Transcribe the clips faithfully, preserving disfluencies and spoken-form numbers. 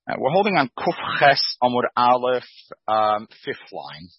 Uh, we're holding on Kuf Ches Amud Aleph, um, fifth line.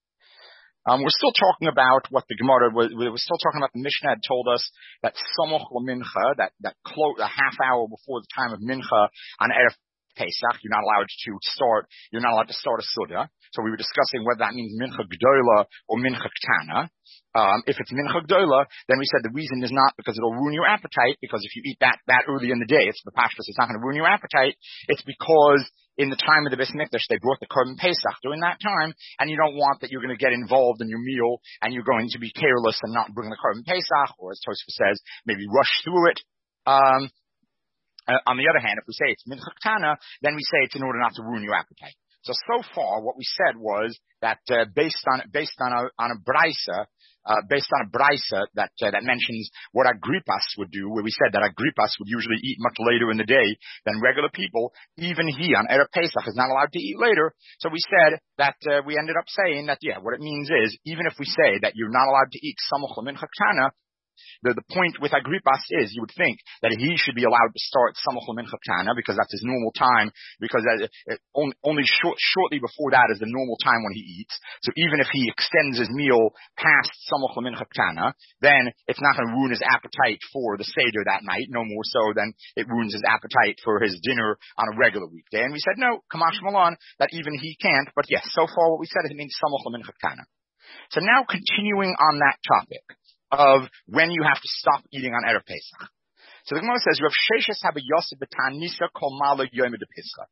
Um, we're still talking about what the Gemara was. We were still talking about the Mishnah had told us that Samoch LaMincha, that that clo- a half hour before the time of Mincha on Erev Pesach, you're not allowed to start. You're not allowed to start a Suda. So we were discussing whether that means Mincha Gdola or Mincha Ktana. Um, if it's Mincha Gdola, then we said the reason is not because it'll ruin your appetite, because if you eat that, that early in the day, it's the pashtus, it's not going to ruin your appetite. It's because in the time of the Beis Mikdash, they brought the Korban Pesach during that time, and you don't want that you're going to get involved in your meal, and you're going to be careless and not bring the Korban Pesach, or as Tosfos says, maybe rush through it. Um, uh, on the other hand, if we say it's Mincha Ktana, then we say it's in order not to ruin your appetite. So, so far, what we said was that uh, based on based on a on a brisa, uh, based on a brisa that uh, that mentions what Agrippas would do, where we said that Agrippas would usually eat much later in the day than regular people. Even he on Erev Pesach is not allowed to eat later. So we said that uh, we ended up saying that yeah, what it means is even if we say that you're not allowed to eat Samoch LaMincha Ktana, The, the point with Agrippas is you would think that he should be allowed to start Samoch LaMincha Ktana because that's his normal time, because uh, it, only, only short, shortly before that is the normal time when he eats. So even if he extends his meal past Samoch LaMincha Ktana, then it's not going to ruin his appetite for the Seder that night, no more so than it ruins his appetite for his dinner on a regular weekday. And we said, no, Kamash Malan, that even he can't. But yes, so far what we said is it means Samoch LaMincha Ktana. So now continuing on that topic of when you have to stop eating on Erev Pesach. So the Gemara says, Rav Sheshes have a Yosef b'Tanisa kol mala yom de Pesach.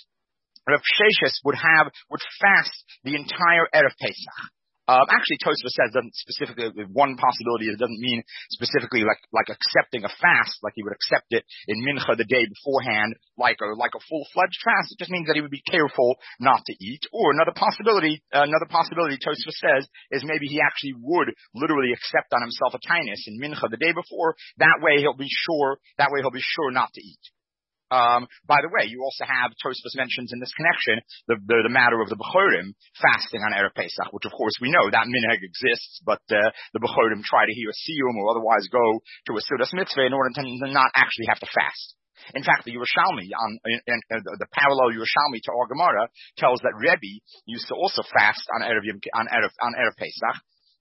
Rav Sheshes would have, would fast the entire Erev Pesach. Um, actually, Tosfos says doesn't specifically, one possibility, it doesn't mean specifically like, like accepting a fast, like he would accept it in Mincha the day beforehand, like a, like a full-fledged fast. It just means that he would be careful not to eat. Or another possibility, uh, another possibility Tosfos says is maybe he actually would literally accept on himself a tinus in Mincha the day before. That way he'll be sure, that way he'll be sure not to eat. Um, by the way, you also have, Tosfos mentions in this connection, the, the, the matter of the Bechorim fasting on Erev Pesach, which of course we know that minhag exists, but, uh, the Bechorim try to hear a siyum or otherwise go to a Seudas Mitzvah in order to not actually have to fast. In fact, the Yerushalmi, on, in, in, in the, the parallel Yerushalmi to our Gemara tells that Rebbe used to also fast on Erev, on Erev, on Erev Pesach.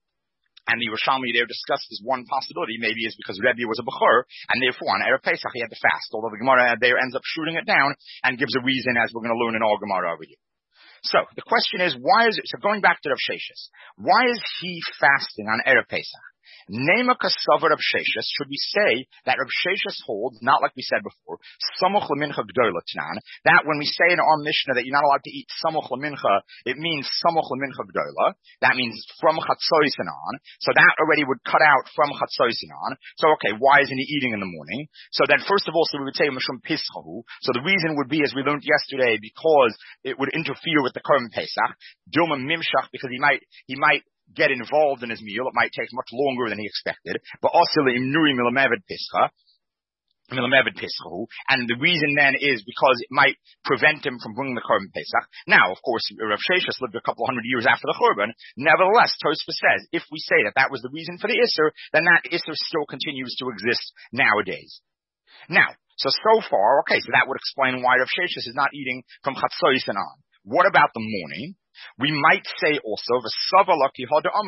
And the Yerushalmi there discussed this one possibility, maybe is because Rebbe was a Bechor, and therefore on Erev Pesach he had to fast, although the Gemara there ends up shooting it down and gives a reason, as we're going to learn in our Gemara over here. So, the question is, why is it, so going back to Rav Sheshes, why is he fasting on Erev Pesach? Nema kasavar Rav Sheshes, should we say that Rav Sheshes holds, not like we said before, Samoch LaMincha Gdola Tnan, that when we say in our Mishnah that you're not allowed to eat Samoch LaMincha, it means Samoch LaMincha Gdola, that means from Chatzoisen on, so that already would cut out from Chatzoisen on, so okay, why isn't he eating in the morning? So then first of all, so we would say Mishum Pischahu, so the reason would be, as we learned yesterday, because it would interfere with the Korban Pesach, Dilma Mimshach, because he might, he might, get involved in his meal. It might take much longer than he expected. But also imnui milamevid pischa, milamevid pischahu, and the reason then is because it might prevent him from bringing the Korban Pesach. Now, of course, Rav Sheshes lived a couple hundred years after the Churban. Nevertheless, Tosfos says, if we say that that was the reason for the Isser, then that Isser still continues to exist nowadays. Now, so so far, okay, so that would explain why Rav Sheshes is not eating from Chatzoisen on. What about the morning? We might say also, he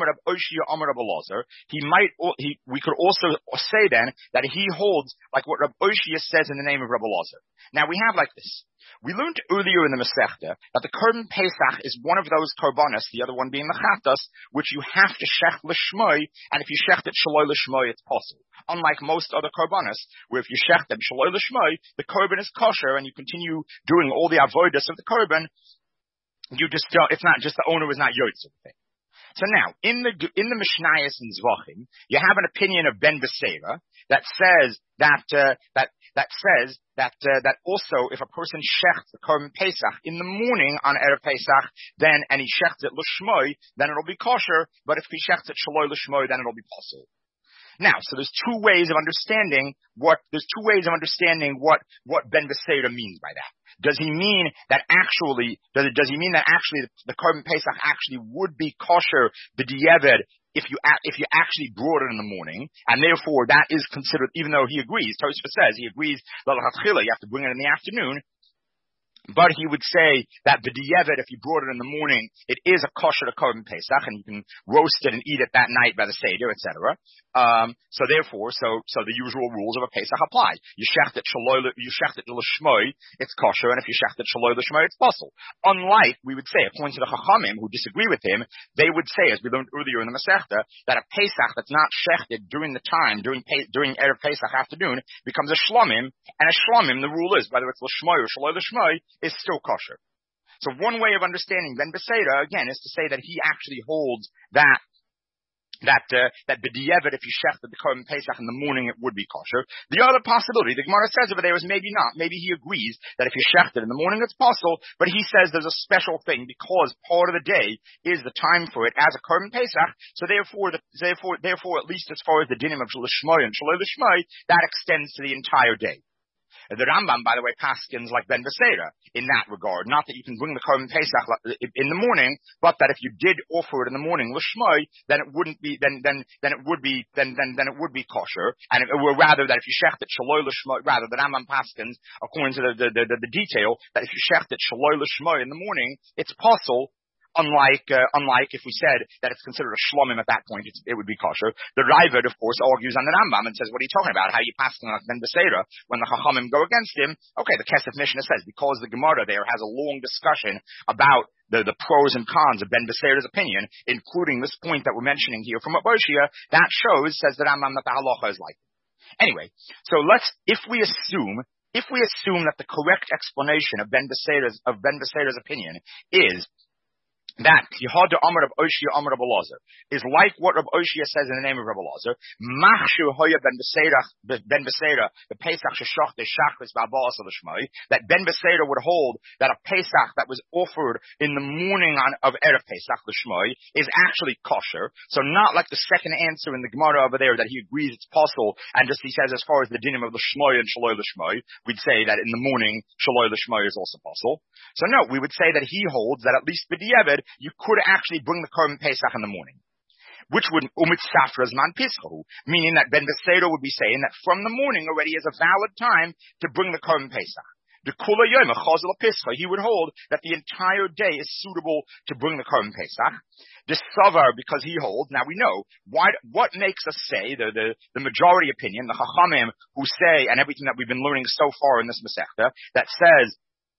might, he, we could also say then that he holds like what Rab Oshia says in the name of Rabbi Elazar. Now we have like this. We learned earlier in the Masechta that the Korban Pesach is one of those korbanos, the other one being the Chatas, which you have to shech l'shmoi, and if you shecht it shaloi l'shmoi, it's possible. Unlike most other korbanos, where if you shecht them shaloi l'shmoi, the korban is kosher, and you continue doing all the avodas of the korban. You just don't, it's not just the owner is not Yotzer thing. So now, in the, in the Mishnayos and Zvachim, you have an opinion of Ben Beseira that says that, uh, that, that says that, uh, that also if a person shechts the Korban Pesach in the morning on Erev Pesach, then, and he shechts it l'shmoi, then it'll be kosher, but if he shechts it shaloi l'shmoi, then it'll be possible. Now, so there's two ways of understanding what, there's two ways of understanding what, what Ben Beseira means by that. Does he mean that actually, does, it, does he mean that actually the, the Korban Pesach actually would be kosher, b'di'evet, if you, if you actually brought it in the morning, and therefore that is considered, even though he agrees, Tosfos says he agrees, you have to bring it in the afternoon, But he would say that b'di'evet, if you brought it in the morning, it is a kosher to korban pesach, and you can roast it and eat it that night by the seder, et cetera. Um, so therefore, so so the usual rules of a pesach apply. You shecht it shaloi, you shecht it l'shmoi, it's kosher, and if you shecht it shaloi l'shmoi, it's possible. Unlike, we would say, according to the chachamim who disagree with him, they would say, as we learned earlier in the Masechta, that a pesach that's not shechted during the time, during during erev pesach afternoon, becomes a shlomim, and a shlomim, the rule is whether it's l'shmoi or shaloi l'shmoi, is still kosher. So one way of understanding Ben Beseira, again, is to say that he actually holds that that uh, that b'di'evet, if you shechted the korban pesach in the morning, it would be kosher. The other possibility, the Gemara says over there, is maybe not. Maybe he agrees that if you shechted in the morning, it's possible, but he says there's a special thing because part of the day is the time for it as a korban pesach. So therefore, the, therefore, therefore, at least as far as the dinim of l'shmoi and shaloi l'shmoi, that extends to the entire day. The Rambam, by the way, paskins like Ben Beseira in that regard. Not that you can bring the korban pesach in the morning, but that if you did offer it in the morning l'shmoi, then it wouldn't be, then then then it would be, then then then it would be kosher. And it, or rather, that if you shecht it shaloi l'shmoi, rather the Rambam paskins, according to the the, the the detail, that if you shecht it shaloi l'shmoi in the morning, it's possible. Unlike, uh, unlike if we said that it's considered a shlomim at that point, it's, it would be kosher. The Raavad, of course, argues on the Rambam and says, what are you talking about? How are you passing on Ben Beseira when the Chachamim go against him? Okay, the Kesef Mishnah says, because the Gemara there has a long discussion about the, the pros and cons of Ben Beseira's opinion, including this point that we're mentioning here from Aboshia, that shows, says the Rambam, that the halacha is like it. Anyway, so let's, if we assume, if we assume that the correct explanation of Ben Beseira's, of Ben Beseira's opinion is that Yehada Amar of Oshia Amar of Elazar is like what Reb Oshia says in the name of Reb Elazar. Machshu Hoya Ben Beseira, Ben Beseira, the Pesach Sheshach the Shachris Babas L'Shmai, that Ben Beseira would hold that a Pesach that was offered in the morning on, of Erev Pesach L'Shmai is actually kosher. So not like the second answer in the Gemara over there that he agrees it's possible, and just he says as far as the dinim of L'Shmai and Shaloi L'Shmai, we'd say that in the morning Shaloi L'Shmai is also possible. So no, we would say that he holds that at least b'di'evet you could actually bring the korban pesach in the morning, which would umitzafras man pischahu, meaning that Ben Beseira would be saying that from the morning already is a valid time to bring the korban pesach. The kula yom chazal pischa, he would hold that the entire day is suitable to bring the korban pesach. The savar, because he holds, now we know why. What makes us say the the, the majority opinion, the chachamim who say, and everything that we've been learning so far in this masechta, that says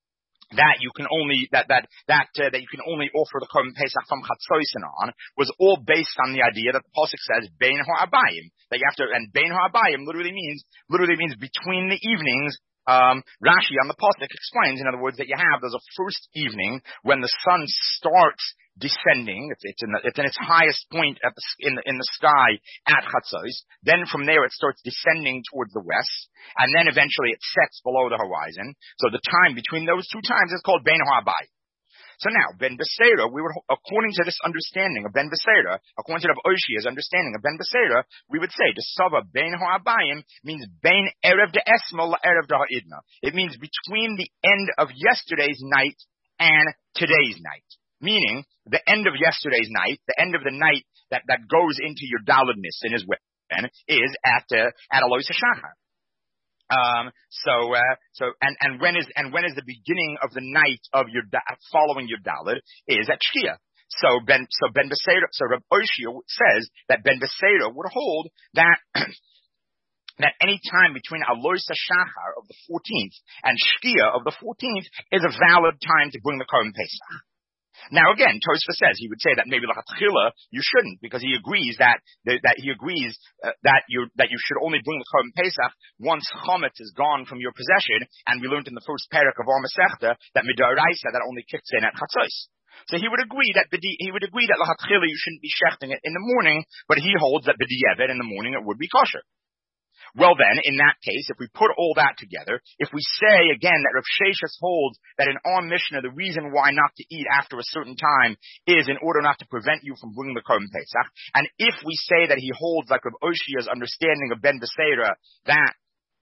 that you can only that that that uh, that you can only offer the korban pesach from chatzos on, was all based on the idea that the pasuk says bein ha'abayim, that you have to, and bein ha'abayim literally means literally means between the evenings. Um, Rashi on the pasuk explains, in other words, that you have there's a first evening when the sun starts descending. It's, it's in the, it's in its highest point at the, in the in the sky at chatzos. Then from there it starts descending towards the west, and then eventually it sets below the horizon. So the time between those two times is called bein ha'abayim. So now, Ben Beseira, we would, according to this understanding of Ben Beseira, according to Rav Oshia's understanding of Ben Beseira, we would say the Sava Bein Ha'abayim means Bein Erev de Esma La Erev de Ha'idna. It means between the end of yesterday's night and today's night. Meaning, the end of yesterday's night, the end of the night that, that goes into your Daladnis in his weapon, is at, uh, at Alois HaShachar. Um, so, uh, so, and, and when is, and when is the beginning of the night of your, following your Daled is at Shkia. So Ben, so Ben Beseira, so Rav Oshia says that Ben Beseira would hold that, that any time between Alois HaShachar of the fourteenth and Shkia of the fourteenth is a valid time to bring the Korban Pesach. Now again, Tosfos says he would say that maybe l'chatchila you shouldn't, because he agrees that that he agrees uh, that you that you should only bring the korban pesach once chametz is gone from your possession, and we learned in the first parak of our Masechta that midoraisa that only kicks in at chatzos. So he would agree that he would agree that l'chatchila you shouldn't be shechting it in the morning, but he holds that b'di'evet in the morning it would be kosher. Well then, in that case, if we put all that together, if we say again that Rav Sheshis holds that in our Mishnah the reason why not to eat after a certain time is in order not to prevent you from bringing the Korban Pesach, and if we say that he holds like Rav Oshia's understanding of Ben Beseira that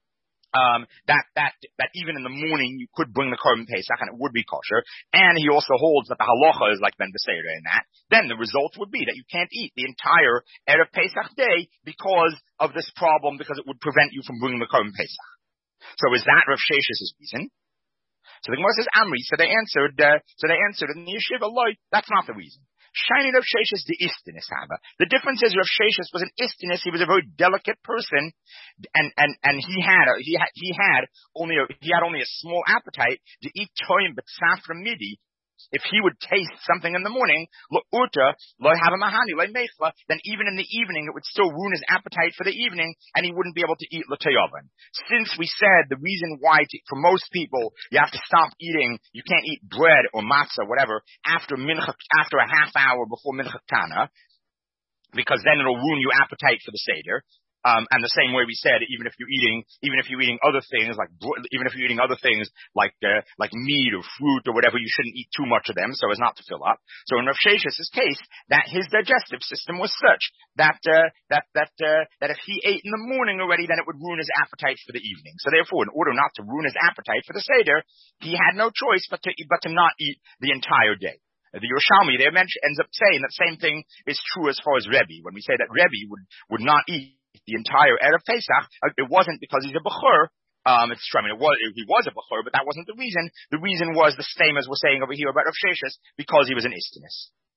Um, that, that, that even in the morning you could bring the Korban Pesach and it would be kosher, and he also holds that the halacha is like Ben Beseira in that, then the result would be that you can't eat the entire Erev Pesach day because of this problem, because it would prevent you from bringing the Korban Pesach. So is that Rav Sheshis' reason? So the Gemara says Amri. So they answered. Uh, so they answered in the yeshiva, Loi, that's not the reason. Shiny Rav Sheshes the istinus haba. The difference is Rav Sheshes was an istinus. He was a very delicate person, and and and he had a, he had he had only a, he had only a small appetite to eat toim b'tzafra midi. If he would taste something in the morning, lo'uta, lo have a mahani, lo mechla, then even in the evening it would still ruin his appetite for the evening, and he wouldn't be able to eat l'tayovan. Since we said the reason why, to, for most people, you have to stop eating, you can't eat bread or matzah, whatever, after mincha, after a half hour before mincha tana, because then it'll ruin your appetite for the seder. Um, and the same way we said, even if you're eating, even if you're eating other things like, even if you're eating other things like, uh, like meat or fruit or whatever, you shouldn't eat too much of them so as not to fill up. So in Rav Sheshes' case, that his digestive system was such that, uh, that, that, uh, that if he ate in the morning already, then it would ruin his appetite for the evening. So therefore, in order not to ruin his appetite for the Seder, he had no choice but to, but to not eat the entire day. The Yerushalmi there ends up saying that same thing is true as far as Rebbe. When we say that Rebbe would, would not eat the entire Erev Pesach, it wasn't because he's a Bechor. Um, it's true. I mean, it was, he was a Bechor, but that wasn't the reason. The reason was the same as we're saying over here about Rav Sheshes, because he was an istinus.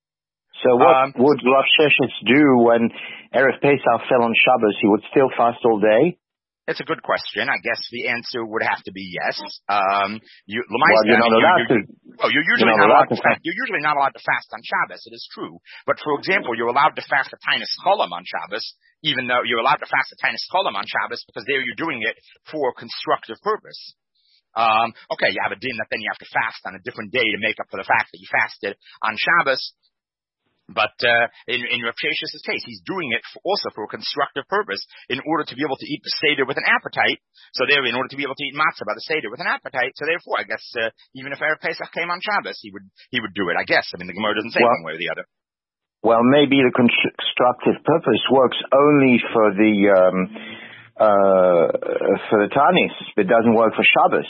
So what um, would Rav Sheshes do when Erev Pesach fell on Shabbos? He would still fast all day? It's a good question. I guess the answer would have to be yes. Um, you, well, you're not allowed to. Oh, you're usually you're not, not allowed to fast. You're usually not allowed to fast on Shabbos. It is true. But for example, you're allowed to fast a Tainus Cholam on Shabbos, even though you're allowed to fast a Tainus Cholam on Shabbos because there you're doing it for constructive purpose. Um, okay, you have a din that then you have to fast on a different day to make up for the fact that you fasted on Shabbos. But uh, in, in Rav Sheshes' case, he's doing it for, also for a constructive purpose in order to be able to eat the Seder with an appetite. So there, in order to be able to eat matzah by the Seder with an appetite. So therefore, I guess uh, even if Erev Pesach came on Shabbos, he would he would do it. I guess. I mean, the Gemara doesn't say well, one way or the other. Well, maybe the constructive purpose works only for the um, uh, for the Tanis. It doesn't work for Shabbos.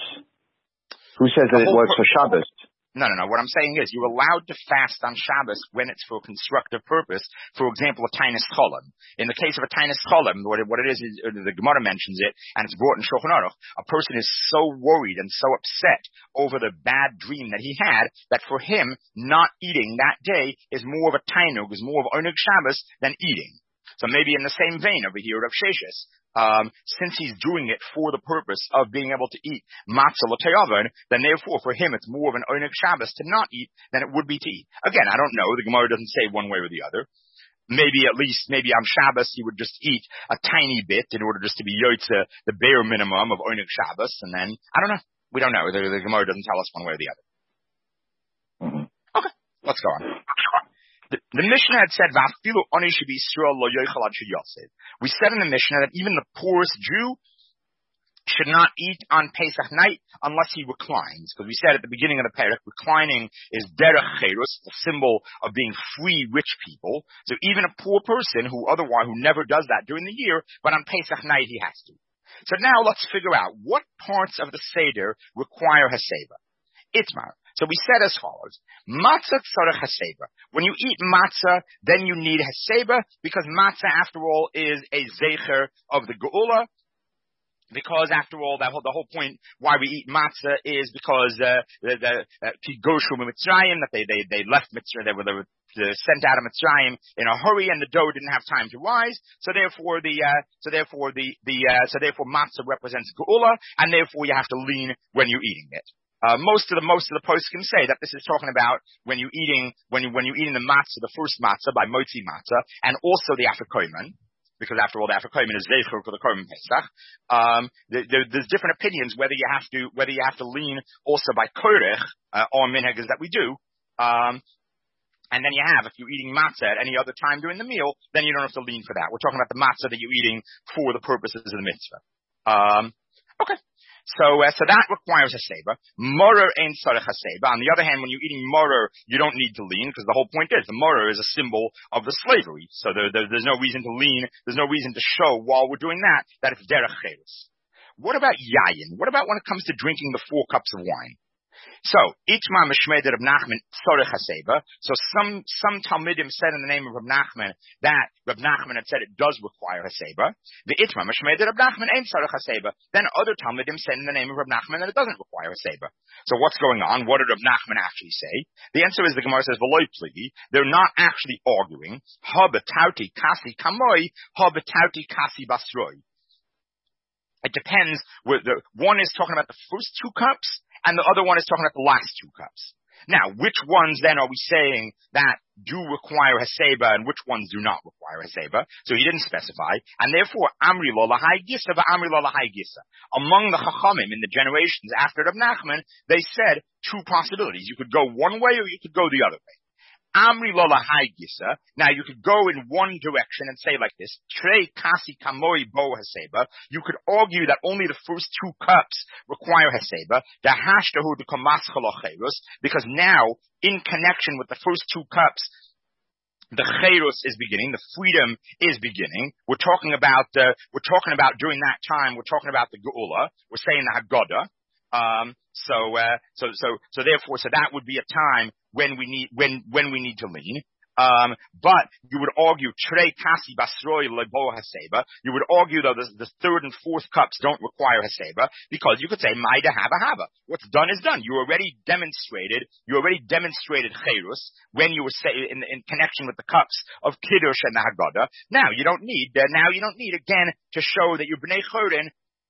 Who says that it works per- for Shabbos? No, no, no. What I'm saying is you're allowed to fast on Shabbos when it's for a constructive purpose. For example, a Tainus Cholam. In the case of a Tainus Cholam, what it, what it is, is the Gemara mentions it, and it's brought in Shulchan Aruch. A person is so worried and so upset over the bad dream that he had that for him, not eating that day is more of a Tainug, is more of Oneg Shabbos than eating. So maybe in the same vein over here of Sheshes, um, since he's doing it for the purpose of being able to eat matzah l'teyavan, then therefore for him it's more of an oneg Shabbos to not eat than it would be to eat. Again, I don't know. The Gemara doesn't say one way or the other. Maybe at least, maybe on Shabbos he would just eat a tiny bit in order just to be yotze the bare minimum of oneg Shabbos, and then I don't know. We don't know. The, the Gemara doesn't tell us one way or the other. Mm-hmm. Okay, let's go on. The, the Mishnah had said, we said in the Mishnah that even the poorest Jew should not eat on Pesach night unless he reclines. Because we said at the beginning of the parak, reclining is derech cherus, the symbol of being free, rich people. So even a poor person who otherwise, who never does that during the year, but on Pesach night he has to. So now let's figure out what parts of the Seder require Haseba. Itmar. So we said as follows: matzah tzarech haseba. When you eat matzah, then you need haseba because matzah, after all, is a zecher of the geula. Because after all, that whole, the whole point why we eat matzah is because uh, the the Kigoshu Mitzrayim, that they they they left Mitzrayim, they were, they were sent out of Mitzrayim in a hurry, and the dough didn't have time to rise. So therefore, the uh, so therefore the the uh, so therefore matzah represents geula, and therefore you have to lean when you're eating it. Uh, most of the most of the posts can say that this is talking about when you're eating when you when you're eating the matzah, the first matzah by motzi matzah, and also the afikomen, because after all, the afikomen is zeicher for the korban pesach. Um, there, there, there's different opinions whether you have to whether you have to lean also by korech uh, or minhag is that we do. Um, and then you have, if you're eating matzah at any other time during the meal, then you don't have to lean for that. We're talking about the matzah that you're eating for the purposes of the mitzvah. Um, okay. So, uh, so that requires a seba. Morer ain't tzarech haseba. On the other hand, when you're eating morer, you don't need to lean because the whole point is the morer is a symbol of the slavery. So there, there, there's no reason to lean. There's no reason to show while we're doing that that it's derech cheres. What about yayin? What about when it comes to drinking the four cups of wine? So, Itma Mishmei Reb Nachman Tzorech Haseba. So some, some Talmidim said in the name of Reb Nachman that Reb Nachman had said it does require Haseba. The Itma Mishmei Reb Nachman ain't Tzorech Haseba. Then other Talmidim said in the name of Reb Nachman that it doesn't require Haseba. So what's going on? What did Reb Nachman actually say? The answer is the Gemara says, V'loi pligi. They're not actually arguing. Ha betauti kasi kamoi, ha betauti kasi basroi. It depends. The, one is talking about the first two cups, and the other one is talking about the last two cups. Now, which ones then are we saying that do require Haseba and which ones do not require Haseba? So he didn't specify. And therefore, Amri lo lahai gisa v'amri lo lahai gisa. Among the Chachamim in the generations after Reb Nachman, they said two possibilities. You could go one way or you could go the other way. Amri lo lahai gisa. Now you could go in one direction and say like this, Trei kasi kamoi bo haseba. You could argue that only the first two cups require haseba. The hashtahu de kamaschalocherus, because now, in connection with the first two cups, the cherus is beginning, the freedom is beginning. We're talking about, uh, we're talking about during that time, we're talking about the geula. We're saying the Haggadah. Um, so, uh, so, so, so therefore, so that would be a time when we need, when, when we need to lean. Um, but you would argue, Trei kasi basroi lebo haseba. You would argue though the, the third and fourth cups don't require haseba because you could say maida haba haba. What's done is done. You already demonstrated, you already demonstrated cherus when you were say in, in connection with the cups of kiddush and the Haggadah. Now you don't need, uh, now you don't need again to show that you're bnei chorin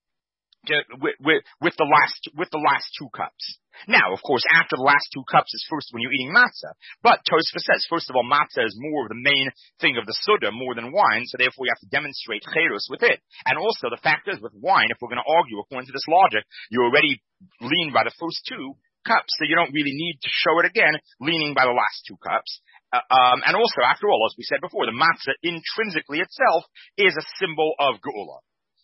with, with, with the last, with the last two cups. Now, of course, after the last two cups is first when you're eating matzah. But Tosfos says, first of all, matzah is more of the main thing of the Suda, more than wine, so therefore you have to demonstrate cherus with it. And also, the fact is, with wine, if we're going to argue according to this logic, you already lean by the first two cups, so you don't really need to show it again, leaning by the last two cups. Uh, um, and also, after all, as we said before, the matzah intrinsically itself is a symbol of geula.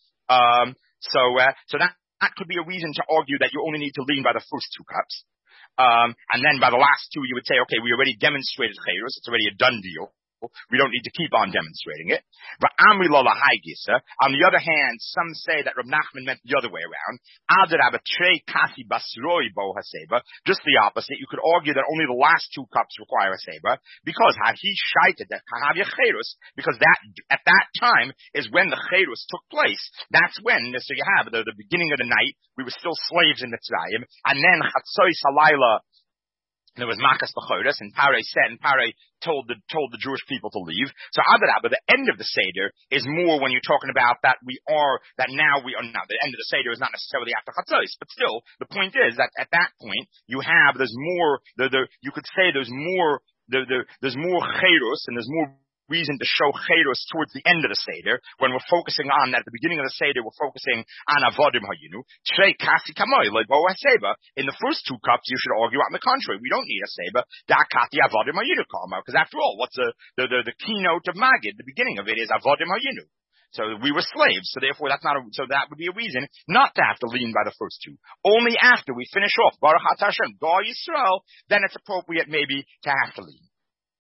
Um, so, uh, so that, that could be a reason to argue that you only need to lean by the first two cups. Um, and then by the last two, you would say, okay, we already demonstrated cherus. It's already a done deal. We don't need to keep on demonstrating it. But Amri lo lahai gisa. On the other hand, some say that Reb Nachman meant the other way around. Adarabba trei kasi basroi bo haseba. Just the opposite. You could argue that only the last two cups require haseba because he shaited that kahavya cherus, because that at that time is when the cherus took place. That's when, so you have the, the beginning of the night. We were still slaves in Mitzrayim, and then chatzos halayla. There was Makas B'choros, and Parei said, and Parei told the, told the Jewish people to leave. So Adarabba, the end of the Seder is more when you're talking about that we are, that now we are, now the end of the Seder is not necessarily after Chatzos, but still, the point is that at that point, you have, there's more, the, the, you could say there's more, the, the, there's more Cherus, and there's more reason to show cherus towards the end of the Seder, when we're focusing on, at the beginning of the Seder, we're focusing on avodim hayinu. Trei kasi kamoi lebo haseba. In the first two cups, you should argue on the contrary. We don't need a seba. Da kati avodim hayinu kama. Because after all, what's the, the, the, the keynote of Magid? The beginning of it is avodim hayinu. So we were slaves, so therefore that's not a, so that would be a reason not to have to lean by the first two. Only after we finish off Baruch Atah Hashem, Gal Yisrael, then it's appropriate maybe to have to lean.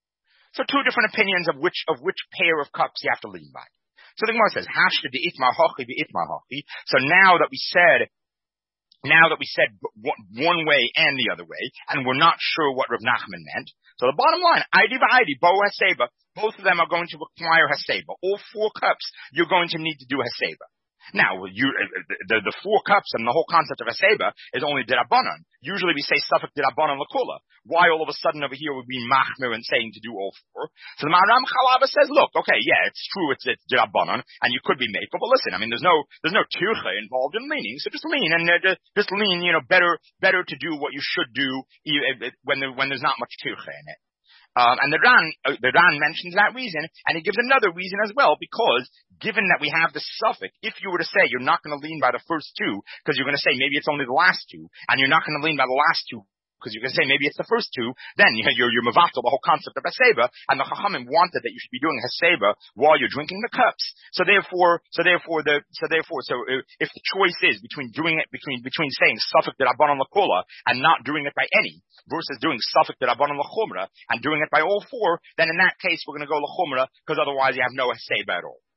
So two different opinions of which of which pair of cups you have to lean by. So the Gemara says, Hashta de itmar hochi be itmar hochi. So now that we said, now that we said one way and the other way, and we're not sure what Rav Nachman meant. So the bottom line, Aidi v'Aidi, Bo Haseba, both of them are going to require Haseba. All four cups, you're going to need to do Haseba. Now, you, the, the four cups and the whole concept of Haseba is only Dirabanan. Usually we say Suffolk Dirabanan Lakula. Why all of a sudden over here would be Machmir and saying to do all four? So the Maram Chalaba says, look, okay, yeah, it's true, it's, it's Dirabanan, and you could be Mekel, but listen, I mean, there's no, there's no Tircha involved in leaning, so just lean, and uh, just lean, you know, better, better to do what you should do when there, when there's not much Tircha in it. Um, and the Ran, uh, the Ran mentions that reason, and he gives another reason as well, because given that we have the suffix, if you were to say you're not going to lean by the first two, because you're going to say maybe it's only the last two, and you're not going to lean by the last two, because you're going to say maybe it's the first two, then you know, you're, you're mevatel the whole concept of Haseba, and the Chachamim wanted that you should be doing Haseba while you're drinking the cups. So therefore, so therefore, the, so therefore, so if the choice is between doing it, between, between saying Suffolk de Rabbanon L'Kola and not doing it by any, versus doing Suffolk de Rabbanon L'Chumra and doing it by all four, then in that case we're going to go L'Chumra, because otherwise you have no Haseba at all.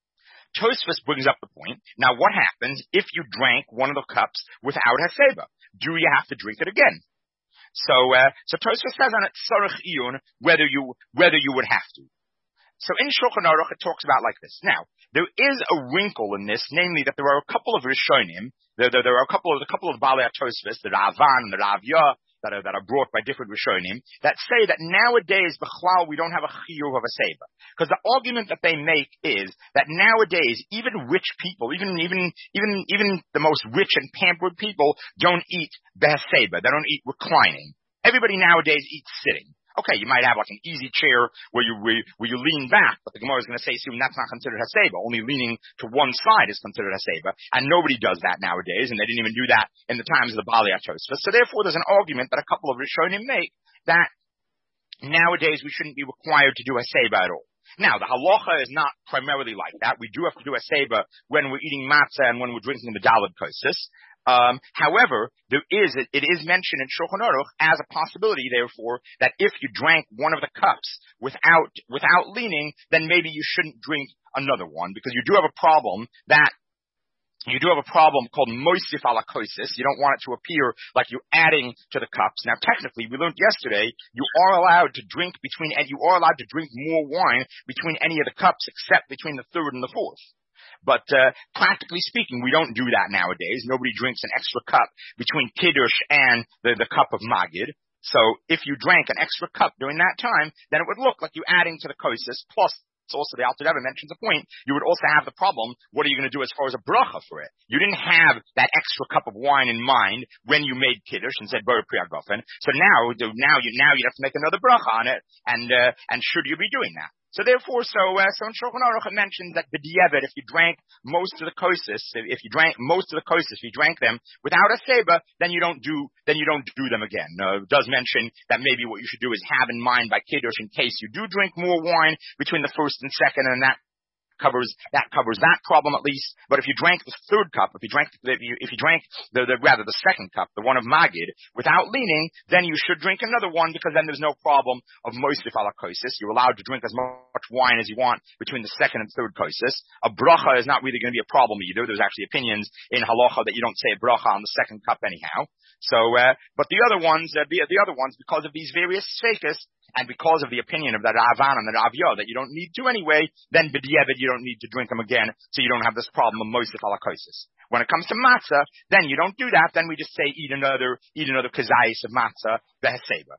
Tosfos brings up the point. Now, what happens if you drank one of the cups without Haseba? do you have to drink it again? So, uh, so Tosfos says on it, Tzarech Iyun, whether you, whether you would have to. So in Shulchan Aruch it talks about like this. Now, there is a wrinkle in this, namely that there are a couple of Rishonim, there, there, there are a couple of, a couple of Balei Tosfos, the Ravan and the Rav Yah, that are, that are brought by different Rishonim, that say that nowadays, B'chlal, we don't have a chiyuv of a seiba. Because the argument that they make is that nowadays, even rich people, even, even, even, even the most rich and pampered people don't eat behaseba. They don't eat reclining. Everybody nowadays eats sitting. Okay, you might have like an easy chair where you where, where you lean back, but the Gemara is going to say soon that's not considered haseba. Only leaning to one side is considered haseba, and nobody does that nowadays, and they didn't even do that in the times of the Balei Tosfos. So therefore, there's an argument that a couple of Rishonim make that nowadays we shouldn't be required to do haseba at all. Now, the halacha is not primarily like that. We do have to do haseba when we're eating matzah and when we're drinking the daled kosis. Um, however, there is, it, it is mentioned in Shulchan Aruch as a possibility, therefore, that if you drank one of the cups without, without leaning, then maybe you shouldn't drink another one, because you do have a problem that, you do have a problem called moisif ala kosis. You don't want it to appear like you're adding to the cups. Now, technically, we learned yesterday, you are allowed to drink between, and you are allowed to drink more wine between any of the cups except between the third and the fourth. But uh, practically speaking, we don't do that nowadays. Nobody drinks an extra cup between Kiddush and the, the cup of Magid. So if you drank an extra cup during that time, then it would look like you're adding to the kosis. Plus, it's also the Alter Rebbe mentions a point. You would also have the problem, what are you going to do as far as a bracha for it? You didn't have that extra cup of wine in mind when you made Kiddush and said Bar Pri Hagafen. So now, now you now you have to make another bracha on it. And uh, and should you be doing that? So therefore, so, uh, so in Shulchan Aruch it mentions that b'diavad, if you drank most of the kosis, if you drank most of the kosis, if you drank them without a seba, then you don't do, then you don't do them again. Uh, it does mention that maybe what you should do is have in mind by Kiddush in case you do drink more wine between the first and second, and that covers that covers that problem at least. But if you drank the third cup, if you drank if you, if you drank the, the rather the second cup, the one of Magid, without leaning, then you should drink another one, because then there's no problem of moisif ala kosis. You're allowed to drink as much wine as you want between the second and third kosis. A bracha is not really going to be a problem either. There's actually opinions in halacha that you don't say a bracha on the second cup anyhow. So, uh, but the other ones, uh, the, the other ones, because of these various sfeikas, and because of the opinion of the Ravan and the Rav Yah that you don't need to anyway, then b'diavad you don't need to drink them again, so you don't have this problem of moisif ala kosis. When it comes to matzah, then you don't do that. Then we just say eat another, eat another kazayis of matzah, beheseba.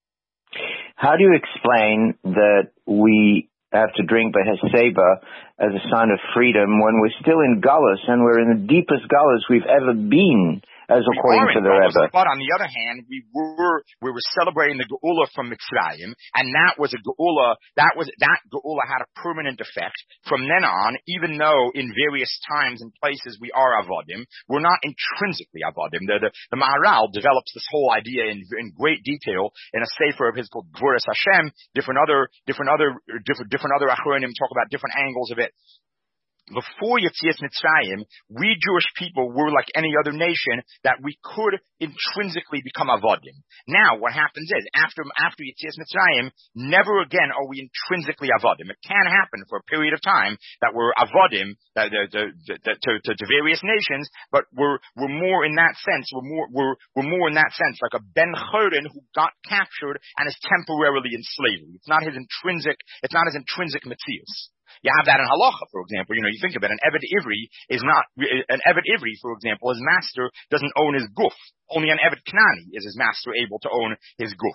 How do you explain that we have to drink beheseba as a sign of freedom when we're still in Galus, and we're in the deepest Galus we've ever been? As according to the Rebbe. But on the other hand, we were we were celebrating the Geula from Mitzrayim, and that was a Geula that was that Geula had a permanent effect. From then on, even though in various times and places we are avodim, we're not intrinsically avodim. The the, the Maharal develops this whole idea in in great detail in a sefer of his called Gvuras Hashem. Different other different other different different other achronim talk about different angles of it. Before Yetzias Mitzrayim, we Jewish people were like any other nation that we could intrinsically become avodim. Now, what happens is, after after Yetzias Mitzrayim, never again are we intrinsically avodim. It can happen for a period of time that we're avodim uh, the, the, the, the, to, to, to various nations, but we're we're more in that sense. We're more we're we're more in that sense like a Ben Chorin who got captured and is temporarily in slavery. It's not his intrinsic. It's not his intrinsic Metzius. You have that in halacha, for example. You know, you think of it. An Eved Ivri is not, an Eved Ivri, for example, his master doesn't own his guf. Only an Eved Knani is his master able to own his guf.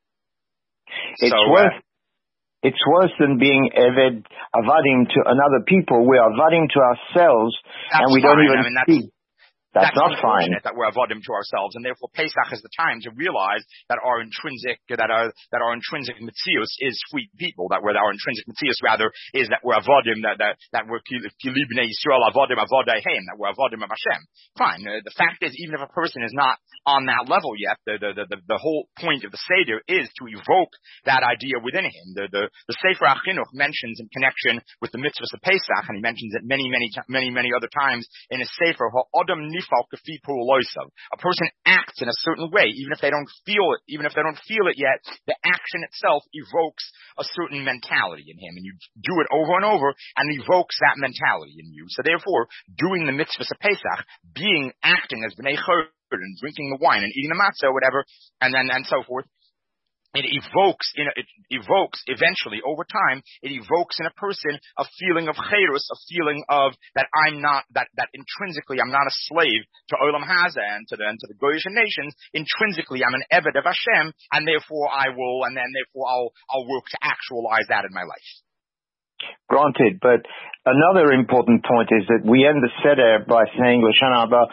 It's so, worse. Uh, it's worse than being Eved Avadim to another people. We're Avadim to ourselves, and we fine. don't even I mean, see. That's, That's not fine. That we're avodim to ourselves, and therefore Pesach is the time to realize that our intrinsic, that our that our intrinsic mitzius is sweet people. That we're our intrinsic mitzius rather is that we're avodim, that that that we're kilibnei Yisrael avodim avodayhem, that we're avodim of Hashem. Fine. Uh, the fact is, even if a person is not on that level yet, the the the, the whole point of the seder is to evoke that idea within him. The the, the Sefer HaChinuch mentions in connection with the mitzvahs of Pesach, and he mentions it many many many many other times in his Sefer Ha'adam Nif A person acts in a certain way, even if they don't feel it, even if they don't feel it yet, the action itself evokes a certain mentality in him, and you do it over and over, and evokes that mentality in you. So therefore, doing the mitzvahs of Pesach, being, acting as Bnei Chod, and drinking the wine, and eating the matzah, or whatever, and then, and so forth, it evokes, you know, it evokes eventually over time. It evokes in a person a feeling of chayrus, a feeling of that I'm not that that intrinsically I'm not a slave to Olam Haza and to the and to the Goyish nations. Intrinsically, I'm an eved of Hashem, and therefore I will, and then therefore I'll I'll work to actualize that in my life. Granted, but another important point is that we end the seder by saying L'shana haba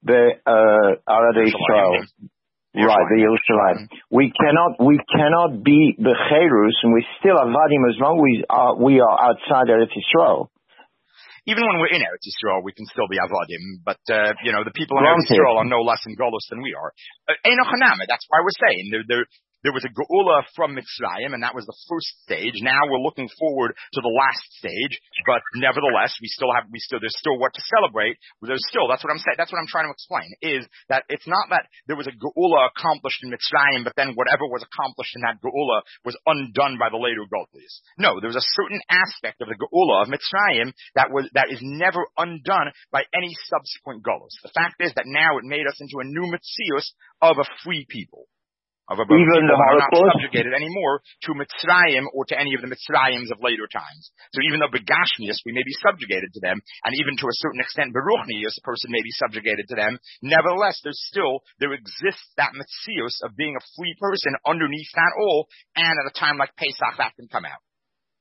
be'arad Yisrael. Right, the Yerushalayim. We cannot, we cannot be becherus, and we still avadim as long as we are, we are outside Eretz Yisrael. Even when we're in Eretz Yisrael, we can still be avadim, but, uh, you know, the people in Eretz Yisrael are no less in Golus than we are. Einoch haname, that's why we're saying, there, there, there was a Geula from Mitzrayim, and that was the first stage. Now we're looking forward to the last stage, but nevertheless, we still have, we still, there's still what to celebrate. There's still, that's what I'm saying, that's what I'm trying to explain, is that it's not that there was a Geula accomplished in Mitzrayim, but then whatever was accomplished in that Geula was undone by the later Geulas. No, there was a certain aspect of the Geula of Mitzrayim that was, that is never undone by any subsequent Geulas. The fact is that now it made us into a new Metzius of a free people. Of a even the Holocaust, not subjugated anymore to Mitzrayim or to any of the Mitzrayims of later times. So even though Begashmius, we may be subjugated to them, and even to a certain extent Beruchnius, a person may be subjugated to them, nevertheless, there's still, there exists that Metzius of being a free person underneath that all, and at a time like Pesach, that can come out.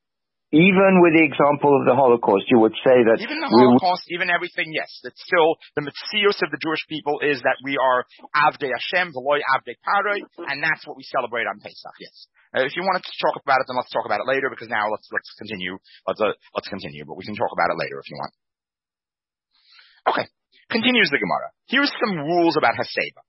Even with the example of the Holocaust, you would say that... Even the Holocaust, we, even everything, yes. It's still, the Metzius of the Jewish people is that we are Avdei Hashem, V'loi Avdei Paroi, and that's what we celebrate on Pesach, yes. Uh, if you want to talk about it, then let's talk about it later, because now let's let's continue. Let's, uh, let's continue, but we can talk about it later if you want. Okay, continues the Gemara. Here's some rules about Haseba.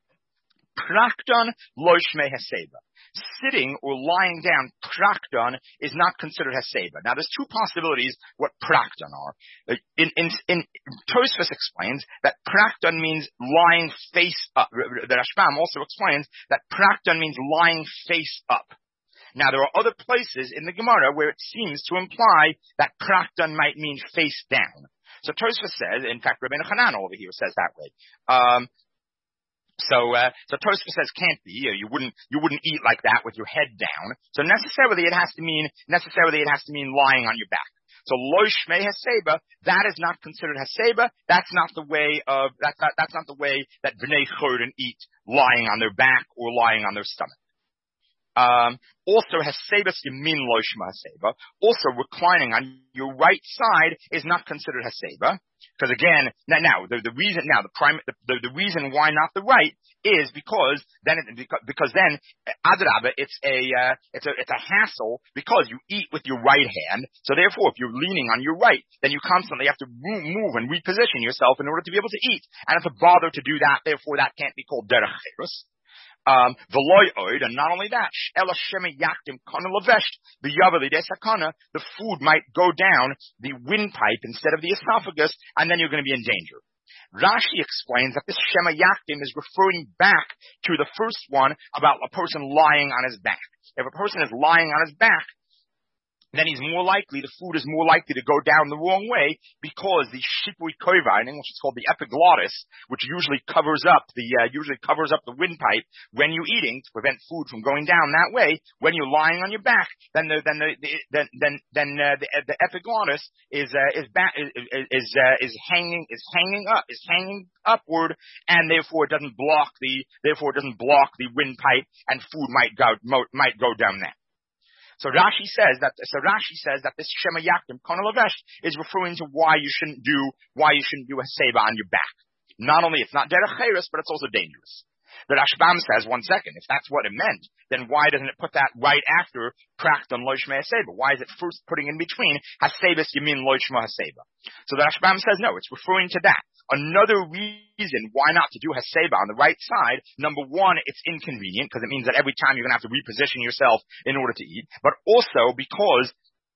Prakton lo shmei Haseba. Sitting or lying down, prakton, is not considered haseba. Now, there's two possibilities what prakton are. In, in, in Tosfos explains that prakton means lying face up. The Rashbam also explains that prakton means lying face up. Now, there are other places in the Gemara where it seems to imply that prakton might mean face down. So Tosfos says, in fact, Rabbeinu Hanan over here says that way. Um, So, uh, so Tosfos says can't be. You, you wouldn't, you wouldn't eat like that with your head down. So necessarily it has to mean, necessarily it has to mean lying on your back. So lo shmei haseba, that is not considered haseba. That's not the way of, that's not, that's not the way that Bnei Chorin eat, lying on their back or lying on their stomach. Um, also, hasebas yamin lo shma haseba. Also, reclining on your right side is not considered haseba. Because again, now, now the, the reason, now the prime, the, the, the reason why not the right is because then, it, because, because then, adrabah, it's a, uh, it's a, it's a hassle because you eat with your right hand. So therefore, if you're leaning on your right, then you constantly have to move, move and reposition yourself in order to be able to eat. And it's a bother to do that. Therefore, that can't be called derech cherus. Um, and not only that, the food might go down the windpipe instead of the esophagus, and then you're going to be in danger. Rashi explains that this Shema Yaktim is referring back to the first one about a person lying on his back. If a person is lying on his back, then he's more likely, the food is more likely to go down the wrong way because the shipui koiva, in English it's called the epiglottis, which usually covers up the, uh, usually covers up the windpipe when you're eating to prevent food from going down that way. When you're lying on your back, then the, then the, the then, then, then, uh, the, the epiglottis is, uh, is back, is, is, uh, is hanging, is hanging up, is hanging upward, and therefore it doesn't block the, therefore it doesn't block the windpipe, and food might go, might go down that. So Rashi says that, so Rashi says that this Shema Yaktim Konalavesh is referring to why you shouldn't do, why you shouldn't do a Haseba on your back. Not only it's not derech cherus, but it's also dangerous. The Rashbam says, one second, if that's what it meant, then why doesn't it put that right after Prakton Lo Shmei Haseba? Why is it first putting in between Hasebas Yamin Lo Shma Haseba? So the Rashbam says, no, it's referring to that. Another reason why not to do Haseba on the right side, number one, it's inconvenient because it means that every time you're going to have to reposition yourself in order to eat, but also because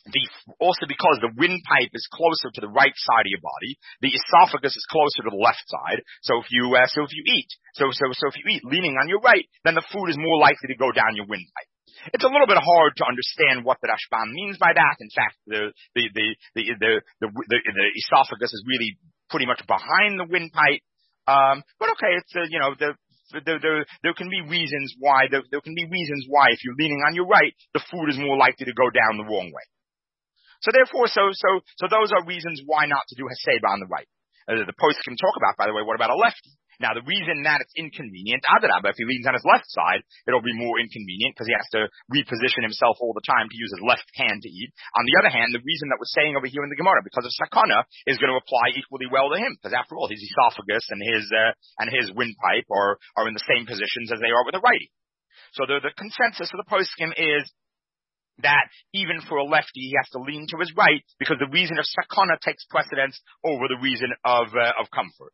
The, also because the windpipe is closer to the right side of your body, the esophagus is closer to the left side. So if you, uh, so if you eat, so, so, so if you eat leaning on your right, then the food is more likely to go down your windpipe. It's a little bit hard to understand what the Rashbam means by that. In fact, the, the, the, the, the, the, the, the esophagus is really pretty much behind the windpipe. Um, but okay, it's, uh, you know, the, There, there, there can be reasons why, there, there can be reasons why if you're leaning on your right, the food is more likely to go down the wrong way. So therefore, so, so, so those are reasons why not to do Haseba on the right. Uh, the post can talk about, by the way, what about a lefty? Now, the reason that it's inconvenient, Adarabah, if he leans on his left side, it'll be more inconvenient because he has to reposition himself all the time to use his left hand to eat. On the other hand, the reason that we're saying over here in the Gemara, because of Sakana, is going to apply equally well to him, because after all, his esophagus and his, uh, and his windpipe are, are in the same positions as they are with a righty. So the, the consensus of the poskim is that even for a lefty, he has to lean to his right because the reason of Sakana takes precedence over the reason of, uh, of comfort.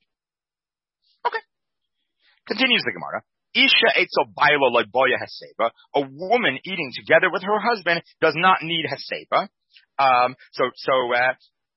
Okay. Continues the Gemara. Isha etzel baila loyboya haseba. A woman eating together with her husband does not need haseba. Um, so, so, uh,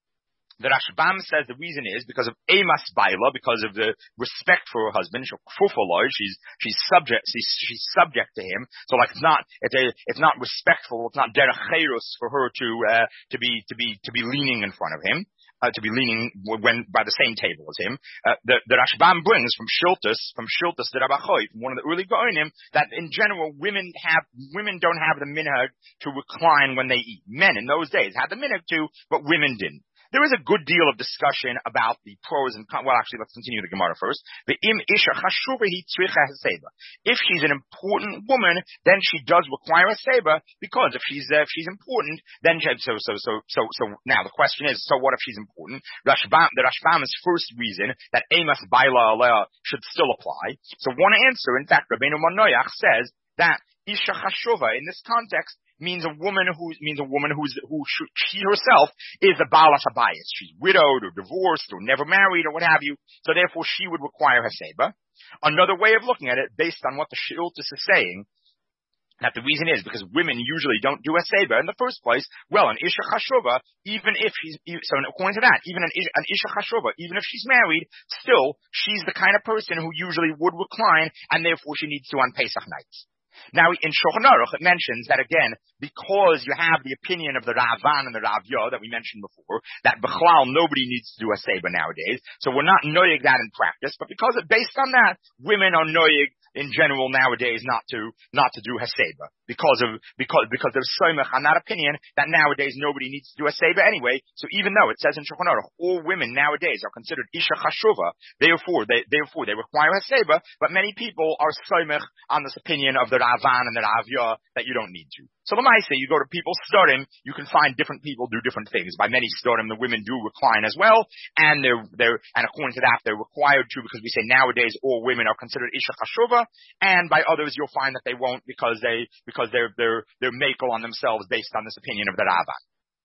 the Rashbam says the reason is because of emas baila, because of the respect for her husband. She's, she's subject, she's, she's subject to him. So like it's not, it's a, it's not respectful, it's not derech cherus for her to, uh, to be, to be, to be leaning in front of him. Uh, to be leaning when by the same table as him. Uh, the, the Rashbam brings from Shiltus, from Shiltus the Rabachoi, from one of the early Goinim, that in general women have women don't have the minhag to recline when they eat. Men in those days had the minhag to, but women didn't. There is a good deal of discussion about the pros and cons. Well, actually, let's continue the Gemara first. The im isha chashuva hi tzricha haseba. If she's an important woman, then she does require a seba, because if she's uh, if she's important, then she, so so so so so. Now the question is, so what if she's important? Rashbam, the Rashbam's first reason that emas baila alea should still apply. So one answer, in fact, Rabbeinu Manoach says that isha chashuva in this context means a woman who means a woman who's who should, she herself is a balas habayis. She's widowed or divorced or never married or what have you. So therefore, she would require haseba. Another way of looking at it, based on what the Shiltus is saying, that the reason is because women usually don't do haseba in the first place. Well, an isha chashuva, even if she's so according to that, even an, an isha chashuva, even if she's married, still she's the kind of person who usually would recline, and therefore she needs to on Pesach nights. Now, in Shulchan Aruch, it mentions that again, because you have the opinion of the Ravan and the Rav Yah that we mentioned before, that Bechlal, nobody needs to do a Seba nowadays. So we're not noyig that in practice, but because it, based on that, women are noyig in general nowadays not to, not to do Haseba. Because of, because, because there's so much on that opinion that nowadays nobody needs to do a Seba anyway. So even though it says in Shulchan Aruch, all women nowadays are considered Isha Chashuva, therefore they, therefore they require a Seba, but many people are soimech on this opinion of the Ravan and the Rav Yah that you don't need to. So Lamaisa, you go to people's Storim, you can find different people do different things. By many Storim, the women do recline as well, and they're, they're, and according to that, they're required to, because we say nowadays all women are considered Isha Chashuva, and by others you'll find that they won't because they, because they're, they're, they're makel on themselves based on this opinion of the Ravan.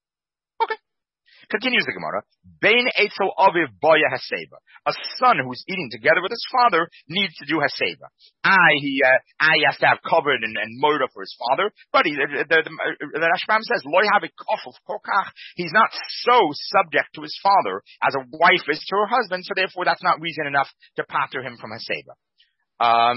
Okay. Continues the Gemara. Bein etzel aviv boya haseba. A son who's eating together with his father needs to do haseba. I, he, uh, I has to have covered and, and murder for his father, but he, the, the, the, the Rashbam says, loy have a kofel kokach. He's not so subject to his father as a wife is to her husband, so therefore that's not reason enough to pater him from haseba. Um,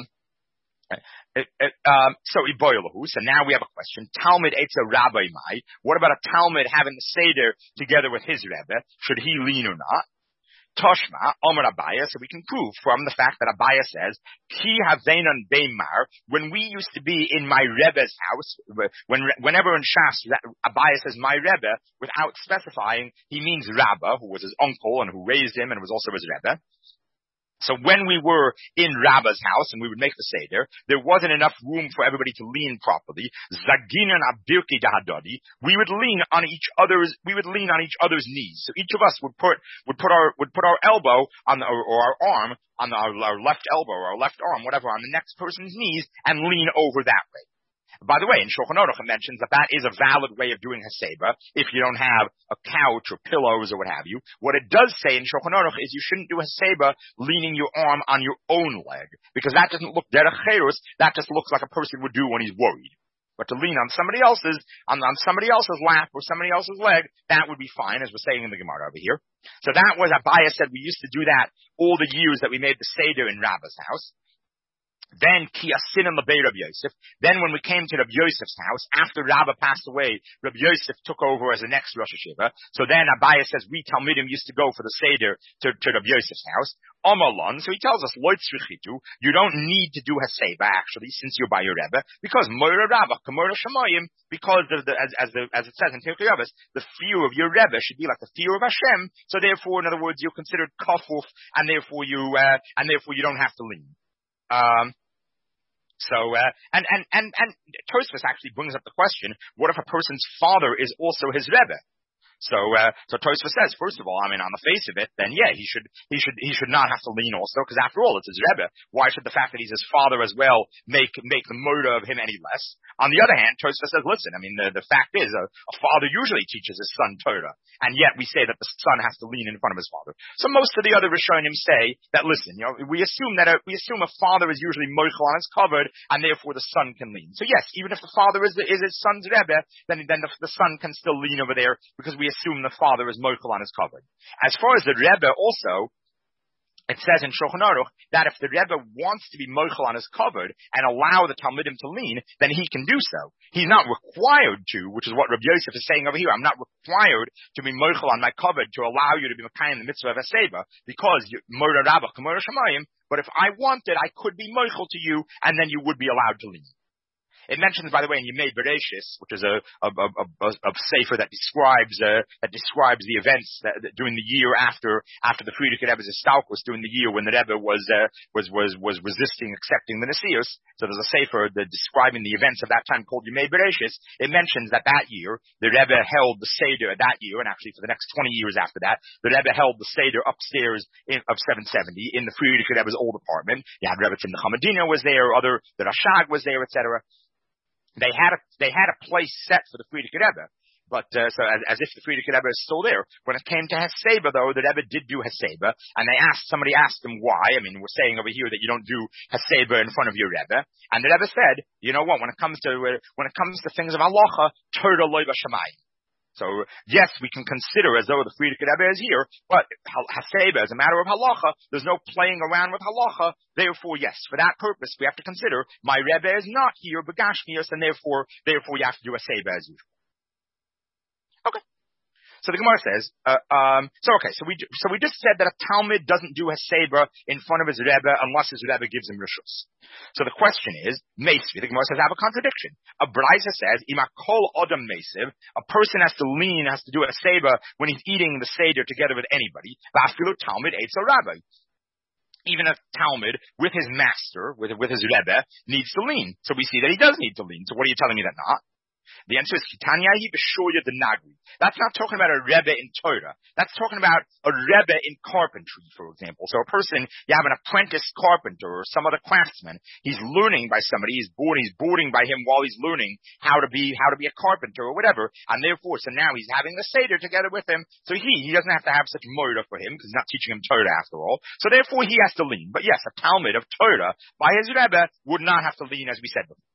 It, it, um, so Iboilahu. So now we have a question. Talmud Eitza Rabbi Mai. What about a Talmud having the Seder together with his Rebbe? Should he lean or not? Toshma, Omer Abaya. So we can prove from the fact that Abaya says, Ki Havenon Beimar. When we used to be in my Rebbe's house, when whenever in Shas Abaya says my Rebbe, without specifying, he means Rabbah, who was his uncle and who raised him and was also his Rebbe. So when we were in Rabbah's house and we would make the Seder, there wasn't enough room for everybody to lean properly. Zaginan abirki dahadadi. We would lean on each other's, we would lean on each other's knees. So each of us would put, would put our, would put our elbow on the, or, or our arm on the, our, our left elbow or our left arm, whatever, on the next person's knees and lean over that way. By the way, in Shulchan Aruch it mentions that that is a valid way of doing Haseba if you don't have a couch or pillows or what have you. What it does say in Shulchan Aruch is you shouldn't do Haseba leaning your arm on your own leg, because that doesn't look derech cherus, that just looks like a person would do when he's worried. But to lean on somebody else's, on, on somebody else's lap or somebody else's leg, that would be fine, as we're saying in the Gemara over here. So that was, Abaye said we used to do that all the years that we made the Seder in Rabba's house. Then Kiyasin and Lebei Rabbi Yosef. Then when we came to Rabbi Yosef's house, after Rabba passed away, Rabbi Yosef took over as the next Rosh Hashiva. So then Abaye says we Talmidim used to go for the Seder to, to Rabbi Yosef's house. Amalon, so he tells us, Loit Tzrichitu, you don't need to do Haseba actually, since you're by your Rebbe, because Moira Rabba, Kamora Shamayim, because of the, as, as, the, as it says in Pirkei Avos, the fear of your Rebbe should be like the fear of Hashem. So therefore, in other words, you're considered kafuf, and therefore you, uh, and therefore you don't have to lean. Um, So, uh, and, and, and, and Tosfos actually brings up the question, what if a person's father is also his Rebbe? So, uh, so Tosfos says, first of all, I mean, on the face of it, then yeah, he should, he should, he should not have to lean also, because after all, it's his Rebbe. Why should the fact that he's his father as well make, make the murder of him any less? On the other hand, Tosfos says, listen, I mean, the, the fact is, a, a father usually teaches his son Torah, and yet we say that the son has to lean in front of his father. So most of the other Rishonim say that, listen, you know, we assume that a, we assume a father is usually moichel on his covered, and therefore the son can lean. So yes, even if the father is, the, is his son's Rebbe, then, then the, the son can still lean over there, because we assume the father is moichel on his covered. As far as the Rebbe also, it says in Shulchan Aruch that if the Rebbe wants to be moichel on his covered and allow the Talmidim to lean, then he can do so. He's not required to, which is what Rabbi Yosef is saying over here. I'm not required to be moichel on my covered to allow you to be mekayim the mitzvah of Haseba, because Moira Rabba Kamora Shamayim. But if I wanted, I could be moichel to you, and then you would be allowed to lean. It mentions, by the way, in Yemei Bereshis, which is a, a, a, a, a sefer that describes, uh, that describes the events that, that during the year after, after the Frierdiker Rebbe's Estalkus, during the year when the Rebbe was, uh, was, was, was resisting accepting the Nesius. So there's a sefer that describing the events of that time called Yemei Bereshis. It mentions that that year, the Rebbe held the Seder that year, and actually for the next twenty years after that, the Rebbe held the Seder upstairs in, of seven seventy in the Frierdiker Rebbe's old apartment. You had Rebbe Tzim Chamadina was there, other, the Rashag was there, et cetera. They had a, they had a place set for the Frierdiker Rebbe, but, uh, so as, as if the Frierdiker Rebbe is still there. When it came to Haseba though, the Rebbe did do Haseba, and they asked, somebody asked him why. I mean, we're saying over here that you don't do Haseba in front of your Rebbe, and the Rebbe said, you know what, when it comes to, uh, when it comes to things of halacha, Torah loy b'shamayim. So, yes, we can consider as though the Frierdiker Rebbe is here, but Haseba, as a matter of halacha, there's no playing around with halacha. Therefore, yes, for that purpose, we have to consider my Rebbe is not here, Begashmius, and therefore, therefore you have to do Haseba as usual. Okay. So the Gemara says, uh, um, so okay, so we so we just said that a Talmud doesn't do Haseba in front of his Rebbe unless his Rebbe gives him rishus. So the question is, Meisvi, the Gemara says, I have a contradiction. A Braisa says, Imakol Odom Meisiv, a person has to lean, has to do a Haseba when he's eating the Seder together with anybody. Vafilu Talmud Eitz Rabbi. Even a Talmud with his master, with with his Rebbe, needs to lean. So we see that he does need to lean. So what are you telling me that not? The answer is Kitanyahi B'Shoya the Nagri. That's not talking about a Rebbe in Torah. That's talking about a Rebbe in carpentry, for example. So a person, you have an apprentice carpenter or some other craftsman. He's learning by somebody. He's boarding, he's boarding by him while he's learning how to be, how to be a carpenter or whatever. And therefore, so now he's having the Seder together with him. So he, he doesn't have to have such murder for him because he's not teaching him Torah after all. So therefore he has to lean. But yes, a Talmud of Torah by his Rebbe would not have to lean as we said before.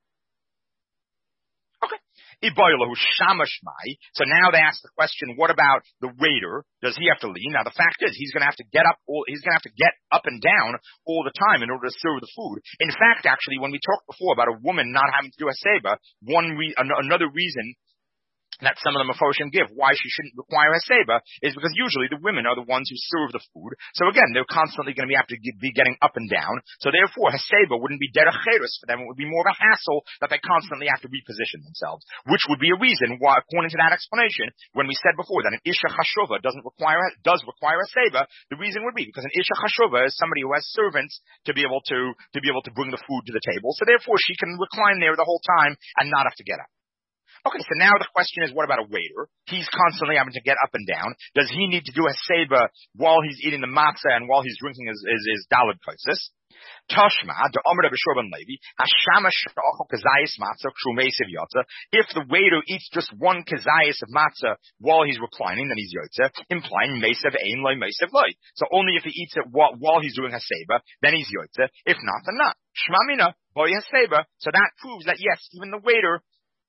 So now they ask the question, what about the waiter? Does he have to lean? Now the fact is, he's going to have to get up, all, he's going to have to get up and down all the time in order to serve the food. In fact, actually, when we talked before about a woman not having to do a Haseba, one re- another reason that some of the Mefoshim give why she shouldn't require a Haseba is because usually the women are the ones who serve the food. So again, they're constantly going to be have to be getting up and down. So therefore, Haseba wouldn't be derech cheres for them. It would be more of a hassle that they constantly have to reposition themselves, which would be a reason why, according to that explanation, when we said before that an Isha Chashuva doesn't require, does require a Haseba, the reason would be because an Isha Chashuva is somebody who has servants to be able to, to be able to bring the food to the table. So therefore, she can recline there the whole time and not have to get up. Okay, so now the question is, what about a waiter? He's constantly having to get up and down. Does he need to do a Haseba while he's eating the matzah and while he's drinking his, his, his daled kaisis? Tashma, the Omer of Shurban Levi, Hashama sh'achol kazayis matzah k'shu meisev yotza. If the waiter eats just one kazayis of matzah while he's reclining, then he's yotza, implying meisev ein loy meisev loy. So only if he eats it while, while he's doing Haseba, then he's yotza. If not, then not. Shma mina boy Haseba. So that proves that yes, even the waiter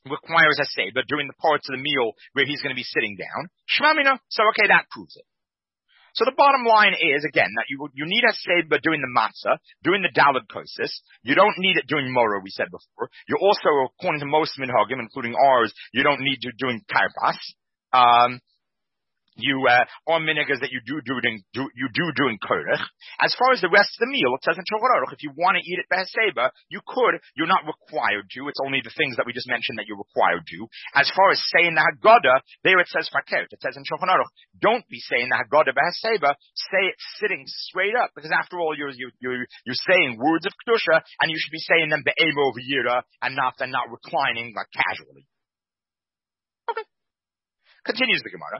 requires a seba during the parts of the meal where he's going to be sitting down. Shmamina, so okay, that proves it. So the bottom line is, again, that you you need a seba doing the matzah, doing the daled kosis. You don't need it doing mora, we said before. You also, according to most minhagim, including ours, you don't need to doing karpas. Um, You, uh, or minegas that you do doing, do, you do doing korech. As far as the rest of the meal, it says in Shulchan Aruch, if you want to eat it behaseba, you could, you're not required to. It's only the things that we just mentioned that you're required to. As far as saying the Haggadah, there it says fakert. It says in Shulchan Aruch, don't be saying the Haggadah behaseba, say it sitting straight up, because after all, you're, you're, you're, you're saying words of Kedusha, and you should be saying them be'emo v'yira, and not, and not reclining, like, casually. Okay. Continues the Gemara.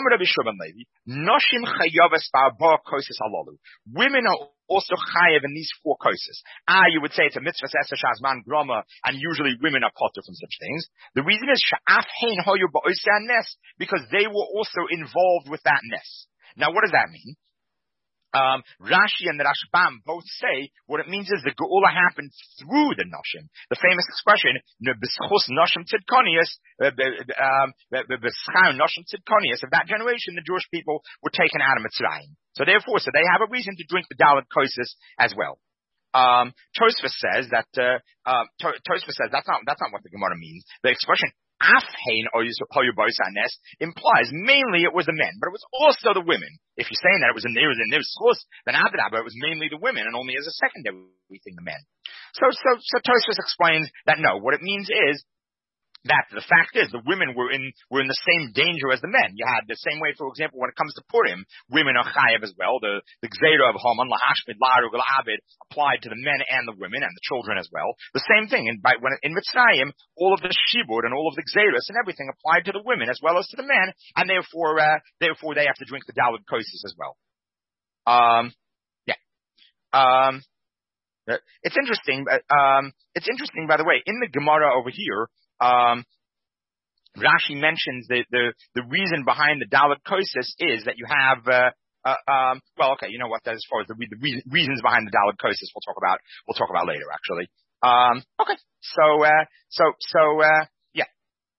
Women are also chayav in these four koses. Ah, you would say it's a mitzvah shazman grama, and usually women are potter from such things. The reason is sha'af hein hoyu ba'osan nes, because they were also involved with that nes. Now, what does that mean? Um, Rashi and the Rashbam both say what it means is the Geula happened through the Noshim. The famous expression, B'schus Noshim Tzidkonius, B'schar Noshim Tzidkonius, of that generation, the Jewish people were taken out of Mitzrayim. So therefore, so they have a reason to drink the Dalet Kosis as well. Um, Tosfos says that, uh, uh, Tosfos says that's not, that's not what the Gemara means. The expression, Afhein Hoyubosanes implies mainly it was the men, but it was also the women. If you're saying that it was in there, it was in there, then Adrabah, it was mainly the women and only as a secondary thing the men. So, so, so Tosfos explains that no, what it means is that the fact is the women were in were in the same danger as the men. You had the same way, for example, when it comes to Purim, women are chayav as well. The the gzeira of Haman lahashmid larug l'abed applied to the men and the women and the children as well. The same thing in by when in Mitzrayim, all of the shibud and all of the gzeiras and everything applied to the women as well as to the men, and therefore uh, therefore they have to drink the daled kosis as well. Um, yeah. Um, it's interesting. Um, it's interesting, by the way, in the Gemara over here. Um, Rashi mentions that the, the reason behind the Dalet Kosis is that you have, uh, uh, um, well, okay, you know what, as far as the, the re- reasons behind the Dalet Kosis we'll talk about, we'll talk about later, actually. Um, okay, so, uh, so, so, uh, yeah.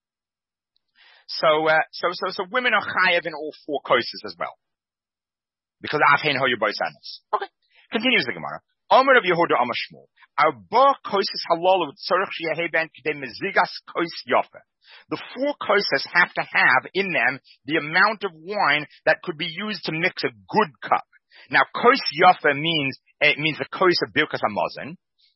So, uh, so, so, so women are chayav in all four Kosis as well. Because Afhein Hoyu Boisanis. Okay, continues the Gemara. Omer of Yehuda Amar Shmuel. Arba kosis halal tzarich sheyeheben k'dei mezigas kos yafa. The four koses have to have in them the amount of wine that could be used to mix a good cup. Now, kos yafa means it means the kos of Birkas Hamazon.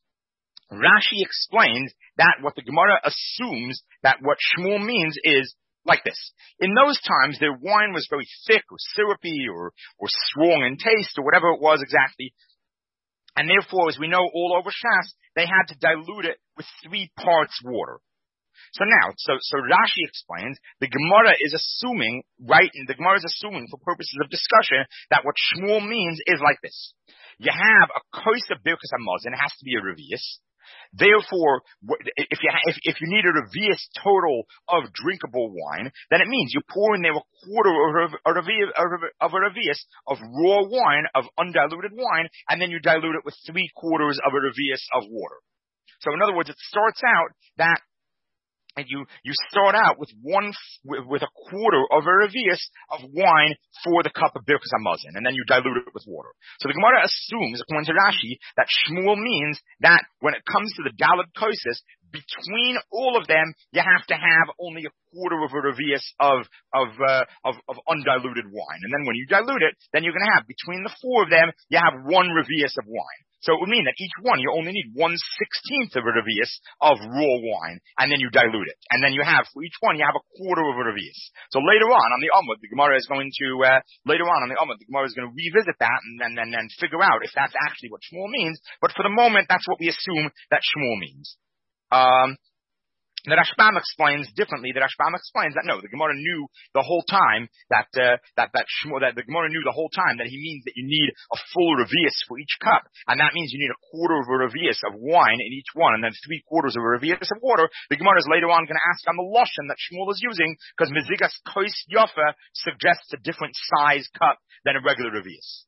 Rashi explains that what the Gemara assumes that what Shmuel means is like this. In those times, their wine was very thick or syrupy or or strong in taste or whatever it was exactly. And therefore, as we know all over Shas, they had to dilute it with three parts water. So now, so, so Rashi explains, the Gemara is assuming, right, and the Gemara is assuming for purposes of discussion that what Shmuel means is like this. You have a kos of Birkas Hamazon, it has to be a revius. Therefore, if you if, if you need a revius total of drinkable wine, then it means you pour in there a quarter of a, of a revius of raw wine, of undiluted wine, and then you dilute it with three quarters of a revius of water. So in other words, it starts out that and you, you start out with one, with, with a quarter of a revius of wine for the cup of Birkas Hamazon, and then you dilute it with water. So the Gemara assumes, according to Rashi, that Shmuel means that when it comes to the Dalet Kosis, between all of them, you have to have only a quarter of a revius of, of, uh, of, of undiluted wine. And then when you dilute it, then you're going to have, between the four of them, you have one revius of wine. So it would mean that each one, you only need one sixteenth of a revius of raw wine, and then you dilute it. And then you have, for each one, you have a quarter of a revius. So later on, on the Amud, the Gemara is going to, uh, later on on the Amud, the Gemara is going to revisit that and then, and, and figure out if that's actually what Shmuel means. But for the moment, that's what we assume that Shmuel means. Um, The Rashbam explains differently. The Rashbam explains that no, the Gemara knew the whole time that uh, that that Shmuel, that the Gemara knew the whole time that he means that you need a full revius for each cup, and that means you need a quarter of a revius of wine in each one, and then three quarters of a revius of water. The Gemara is later on going to ask on the lashon that Shmuel is using because mezigas kos yafa suggests a different size cup than a regular revius.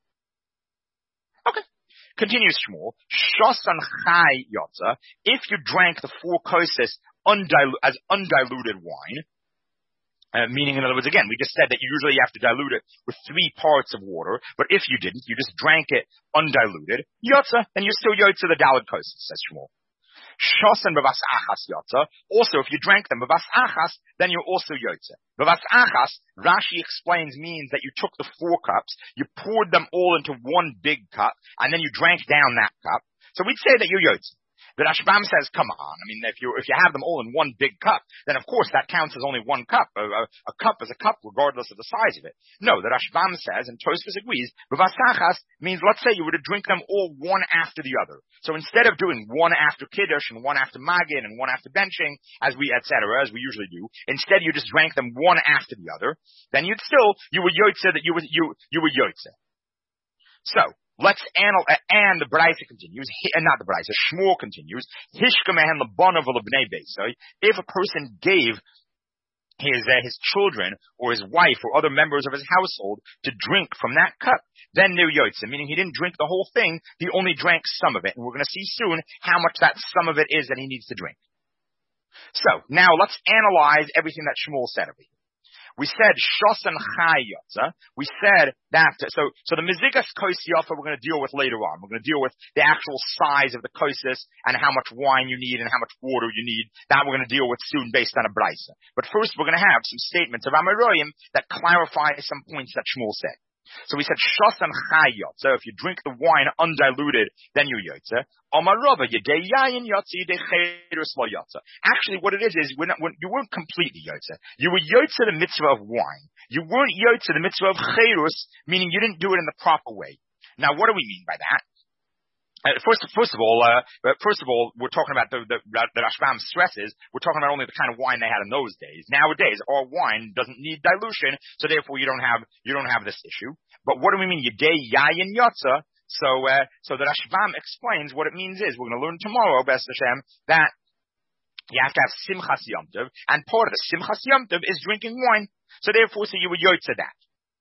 Okay. Continues Shmuel, Shosan Chai Yotza, if you drank the four koses undilu- as undiluted wine. Uh, meaning, in other words, again, we just said that you usually have to dilute it with three parts of water, but if you didn't, you just drank it undiluted, yotza, then you're still yotza the daled kosis, says Shmuel. Shosan b'vas achas yotza. Also, if you drank them b'vas achas, then you're also yotza. B'vas achas, Rashi explains, means that you took the four cups, you poured them all into one big cup, and then you drank down that cup. So we'd say that you're yotza. The Rashbam says, come on. I mean, if you if you have them all in one big cup, then of course that counts as only one cup. A, a, a cup is a cup regardless of the size of it. No, the Rashbam says, and Tosfos agrees, b'vasachas means, let's say you were to drink them all one after the other. So instead of doing one after Kiddush and one after Magid and one after benching, as we, et cetera, as we usually do, instead you just drank them one after the other, then you'd still, you were yotze that you were, you, you were yotze. So, let's analyze, and the Braisa continues, and not the Braisa, Shmuel continues, Hishkamehen lebanav lebnei beisai, if a person gave his, uh, his children or his wife or other members of his household to drink from that cup, then they're yotze, meaning he didn't drink the whole thing, he only drank some of it, and we're going to see soon how much that some of it is that he needs to drink. So, now let's analyze everything that Shmuel said over here. We said shosan chai yotza. We said that, so, so the mizigas kos yafa we're going to deal with later on. We're going to deal with the actual size of the kosis and how much wine you need and how much water you need. That we're going to deal with soon based on a brisa. But first we're going to have some statements of Amoraim that clarify some points that Shmuel said. So we said shosan chai yotza. If you drink the wine undiluted, then you're yotza. Amarava yedei yayin yotza yedei cherus lo yotza. Actually, what it is is we're not, we're, you weren't completely yotza. You were yotza the mitzvah of wine. You weren't yotza the mitzvah of cherus, meaning you didn't do it in the proper way. Now, what do we mean by that? Uh, first, first of all, uh, first of all, we're talking about the, the, the Rashbam stresses. We're talking about only the kind of wine they had in those days. Nowadays, our wine doesn't need dilution, so therefore you don't have you don't have this issue. But what do we mean, yedei yayin yotza? So, uh, so the Rashbam explains what it means is we're going to learn tomorrow, B'ez Hashem, that you have to have simchas yom tov, and part of the simchas yom tov is drinking wine. So therefore, so you would yotza that.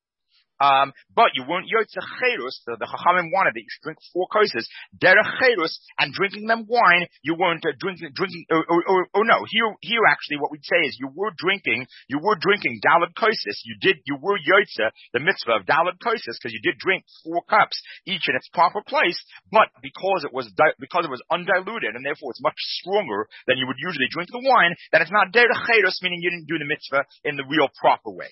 Um, but you weren't yotze cherus. The, the Chachamim wanted that you should drink four koses, derech cherus, and drinking them wine. You weren't uh, drinking, drinking. Or, or, or, or no, here, here actually, what we'd say is you were drinking, you were drinking daled koses. You did, you were yotze the mitzvah of daled koses because you did drink four cups each in its proper place. But because it was di- because it was undiluted and therefore it's much stronger than you would usually drink the wine, then it's not derech cherus, meaning you didn't do the mitzvah in the real proper way.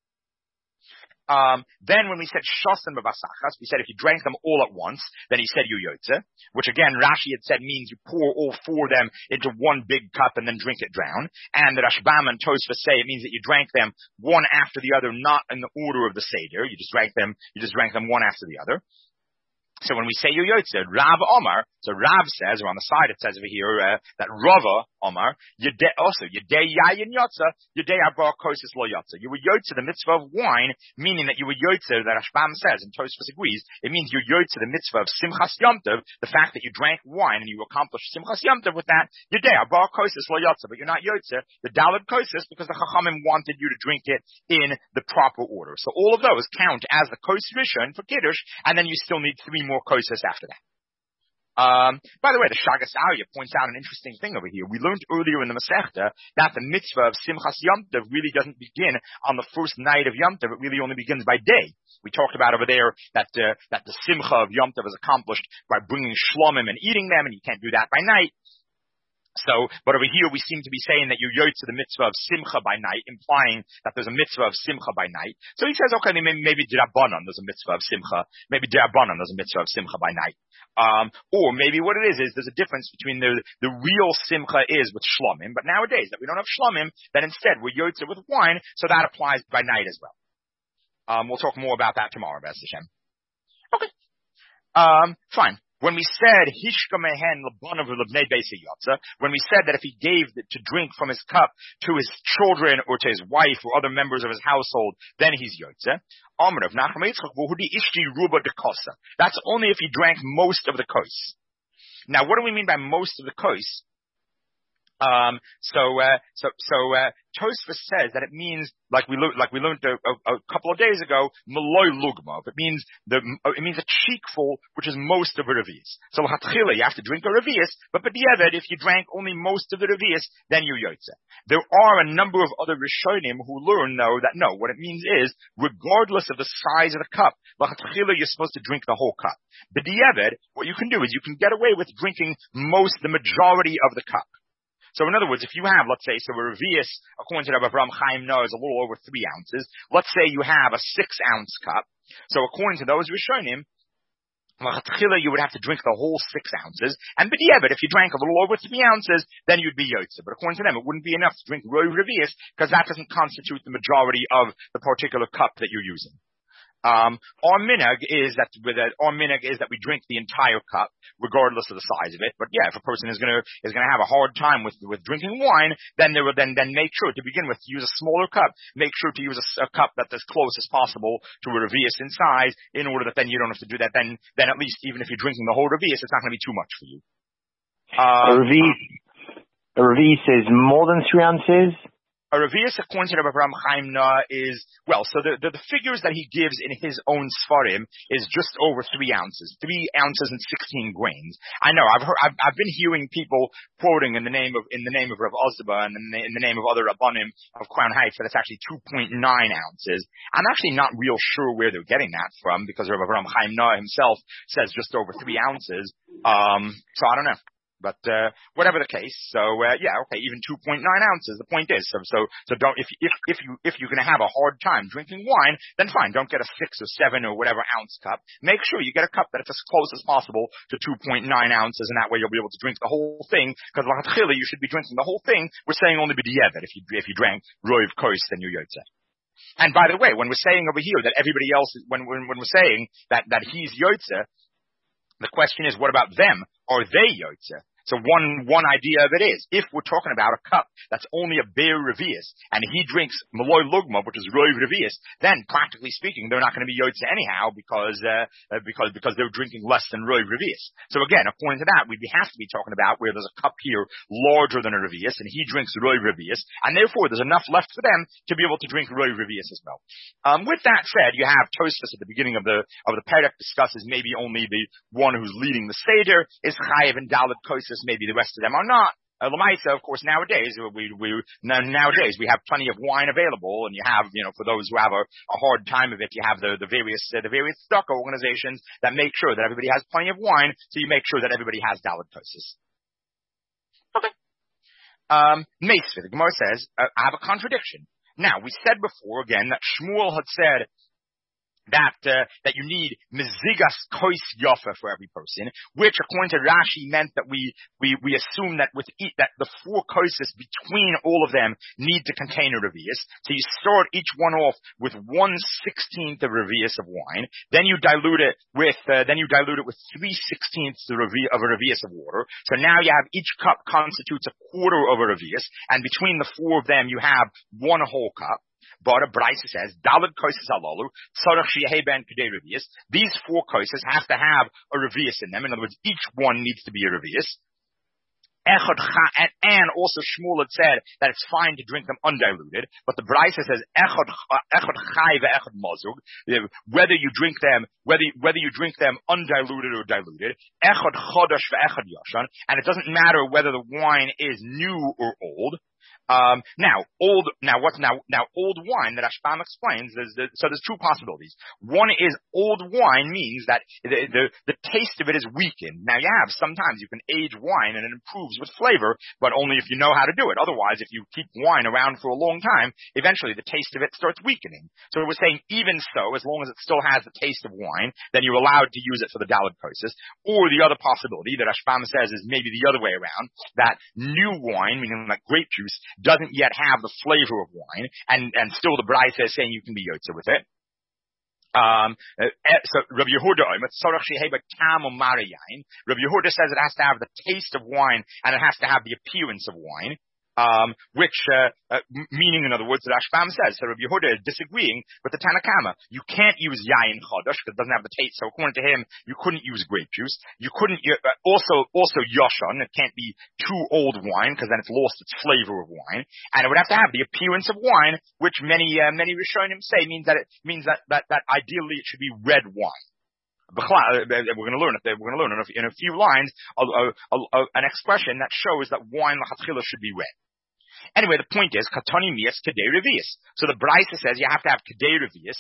Um, then when we said shosan b'vasachas, we said if you drank them all at once, then he said you yotze, which again Rashi had said means you pour all four of them into one big cup and then drink it down. And the Rashbam and Tosfos say it means that you drank them one after the other, not in the order of the seder. You just drank them, you just drank them one after the other. So when we say you yotze, Rav Omar, so Rav says, or on the side it says over here, uh, that Rava Omar, yede, also, yedei yayin yotze, yedei abar kosis lo yotze. You were yotze the mitzvah of wine, meaning that you were yotze, that Rashbam says, and Tosfos agrees, it means you yotze the mitzvah of simchas yom tov, the fact that you drank wine and you accomplished simchas yom tov with that, yedei abar kosis lo yotze, but you're not yotze the daled kosis because the Chachamim wanted you to drink it in the proper order. So all of those count as the kos rishon for Kiddush, and then you still need three more koses after that. Um, by the way, the Shagas Aryeh points out an interesting thing over here. We learned earlier in the Masechta that the mitzvah of Simchas Yom Tov really doesn't begin on the first night of Yom Tov. It really only begins by day. We talked about over there that uh, that the Simcha of Yom Tov is accomplished by bringing shlomim and eating them, and you can't do that by night. So, but over here we seem to be saying that you yotze the mitzvah of simcha by night, implying that there's a mitzvah of simcha by night. So he says, okay, maybe, maybe d'Rabbanan there's a mitzvah of simcha. Maybe d'Rabbanan there's a mitzvah of simcha by night. Um, or maybe what it is, is there's a difference between the, the real simcha is with shlomim, but nowadays that we don't have shlomim, then instead we're yotze with wine, so that applies by night as well. Um, we'll talk more about that tomorrow, B'ez Hashem. Okay. Um, fine. When we said hishka mehen lebanav lebnei beisei yotza, when we said that if he gave to drink from his cup to his children or to his wife or other members of his household, then he's yotze. Amrav Nachman Yitzchak v'hudi ishti ruba dekosa. That's only if he drank most of the kos. Now, what do we mean by most of the kos? Um, so, uh, so, so, uh, Tosfos says that it means, like we learned, like we learned a, a, a couple of days ago, Maloi Lugma. It means the, it means a cheekful, which is most of a revius. So, Hatchila, you have to drink a revius, but b'diavad, if you drank only most of the revius, then you yotze. There are a number of other Rishonim who learn, though, that no, what it means is, regardless of the size of the cup, Hatchila, you're supposed to drink the whole cup. B'diavad, what you can do is you can get away with drinking most, the majority of the cup. So in other words, if you have, let's say, so a revius, according to Rabbi Avraham Chaim Noah, is a little over three ounces. Let's say you have a six ounce cup. So according to those Rishonim, you would have to drink the whole six ounces. And b'diavad, if you drank a little over three ounces, then you'd be yotze. But according to them, it wouldn't be enough to drink rov revius because that doesn't constitute the majority of the particular cup that you're using. Um, our minhag is that with a, our minhag is that we drink the entire cup, regardless of the size of it. But yeah, if a person is gonna is gonna have a hard time with with drinking wine, then they will then then make sure to begin with to use a smaller cup. Make sure to use a, a cup that's as close as possible to a revius in size, in order that then you don't have to do that. Then then at least even if you're drinking the whole revius, it's not going to be too much for you. Um, a revius, a revius is more than three ounces. A revius, according to Rabbi Avraham Chaim Noah, is, well, so the, the, the figures that he gives in his own Sfarim is just over three ounces, three ounces and sixteen grains. I know, I've heard, I've, I've been hearing people quoting in the name of, in the name of Rav Ozba and in the, in the name of other Rabbanim of Crown Heights that it's actually two point nine ounces. I'm actually not real sure where they're getting that from because Rabbi Avraham Chaim Noah himself says just over three ounces. Um, so I don't know. But, uh, whatever the case, so, uh, yeah, okay, even two point nine ounces, the point is, so, so, so don't, if, if, if you, if you're gonna have a hard time drinking wine, then fine, don't get a six or seven or whatever ounce cup. Make sure you get a cup that's as close as possible to two point nine ounces, and that way you'll be able to drink the whole thing, because l'chatchila, you should be drinking the whole thing. We're saying only b'diavad, if you, if you drank rov kos, then you're yotze. And by the way, when we're saying over here that everybody else, when, when, when we're saying that, that he's yotze, the question is, what about them? Are they yotze? So one, one idea of it is, if we're talking about a cup that's only a bare revius, and he drinks maloi lugma, which is rov revius, then practically speaking, they're not going to be yotze anyhow because, uh, because, because they're drinking less than rov revius. So again, according to that, we'd have to be talking about where there's a cup here larger than a revius, and he drinks rov revius, and therefore there's enough left for them to be able to drink rov revius as well. Um, with that said, you have Tosfos at the beginning of the, of the parak discusses maybe only the one who's leading the Seder is chayiv and dalet kos. Maybe the rest of them are not. Uh, Lamaisa, of course, nowadays we, we nowadays we have plenty of wine available, and you have, you know, for those who have a, a hard time of it, you have the the various uh, the various tzedakah organizations that make sure that everybody has plenty of wine, so you make sure that everybody has dalet kosses. Okay. Um, Meisvah, the Gemara says, uh, I have a contradiction. Now, we said before again that Shmuel had said that uh, that you need mezigas kois yofa for every person, which according to Rashi meant that we we we assume that with each, that the four koises between all of them need to contain a revius. So you start each one off with one sixteenth of revius of wine, then you dilute it with uh, then you dilute it with three sixteenths of a revius of water. So now you have each cup constitutes a quarter of a revius, and between the four of them you have one whole cup. But a Braisa says, Dalet kosses alalu, tzarech sheyeh ben kedei revius. These four kosses have to have a revius in them. In other words, each one needs to be a revius. Echad cha, and, and also Shmuel had said that it's fine to drink them undiluted, but the Braisa says echad echad chai ve'echad mazug. Whether you drink them, whether whether you drink them undiluted or diluted, echad chodesh ve'echad yashan, and it doesn't matter whether the wine is new or old. Um, now, old, now what's now, now old wine that Ashbam explains, there's, there's, so there's two possibilities. One is old wine means that the, the, the taste of it is weakened. Now you have, sometimes you can age wine and it improves with flavor, but only if you know how to do it. Otherwise, if you keep wine around for a long time, eventually the taste of it starts weakening. So we're saying even so, as long as it still has the taste of wine, then you're allowed to use it for the dalet kosses. Or the other possibility that Ashbam says is maybe the other way around, that new wine, meaning like grape juice, doesn't yet have the flavor of wine, and, and still the Braisa is saying you can be yotze with it. Um, so Rabbi Yehuda, Rabbi Yehuda says it has to have the taste of wine and it has to have the appearance of wine. Um, which, uh, uh, meaning, in other words, that Rashbam says, so Rabbi Yehuda is disagreeing with the Tanna Kama. You can't use yayin chodosh because it doesn't have the taste. So according to him, you couldn't use grape juice. You couldn't, uh, also, also yoshan. It can't be too old wine because then it's lost its flavor of wine. And it would have to have the appearance of wine, which many, uh, many Rishonim say means that it means that, that, that ideally it should be red wine. We're going to learn it. We're going to learn in a, in a few lines a, a, a, a, an expression that shows that wine lachatchila should be red. Anyway, the point is katani mias kedei revius. So the Brisa says you have to have kedei revius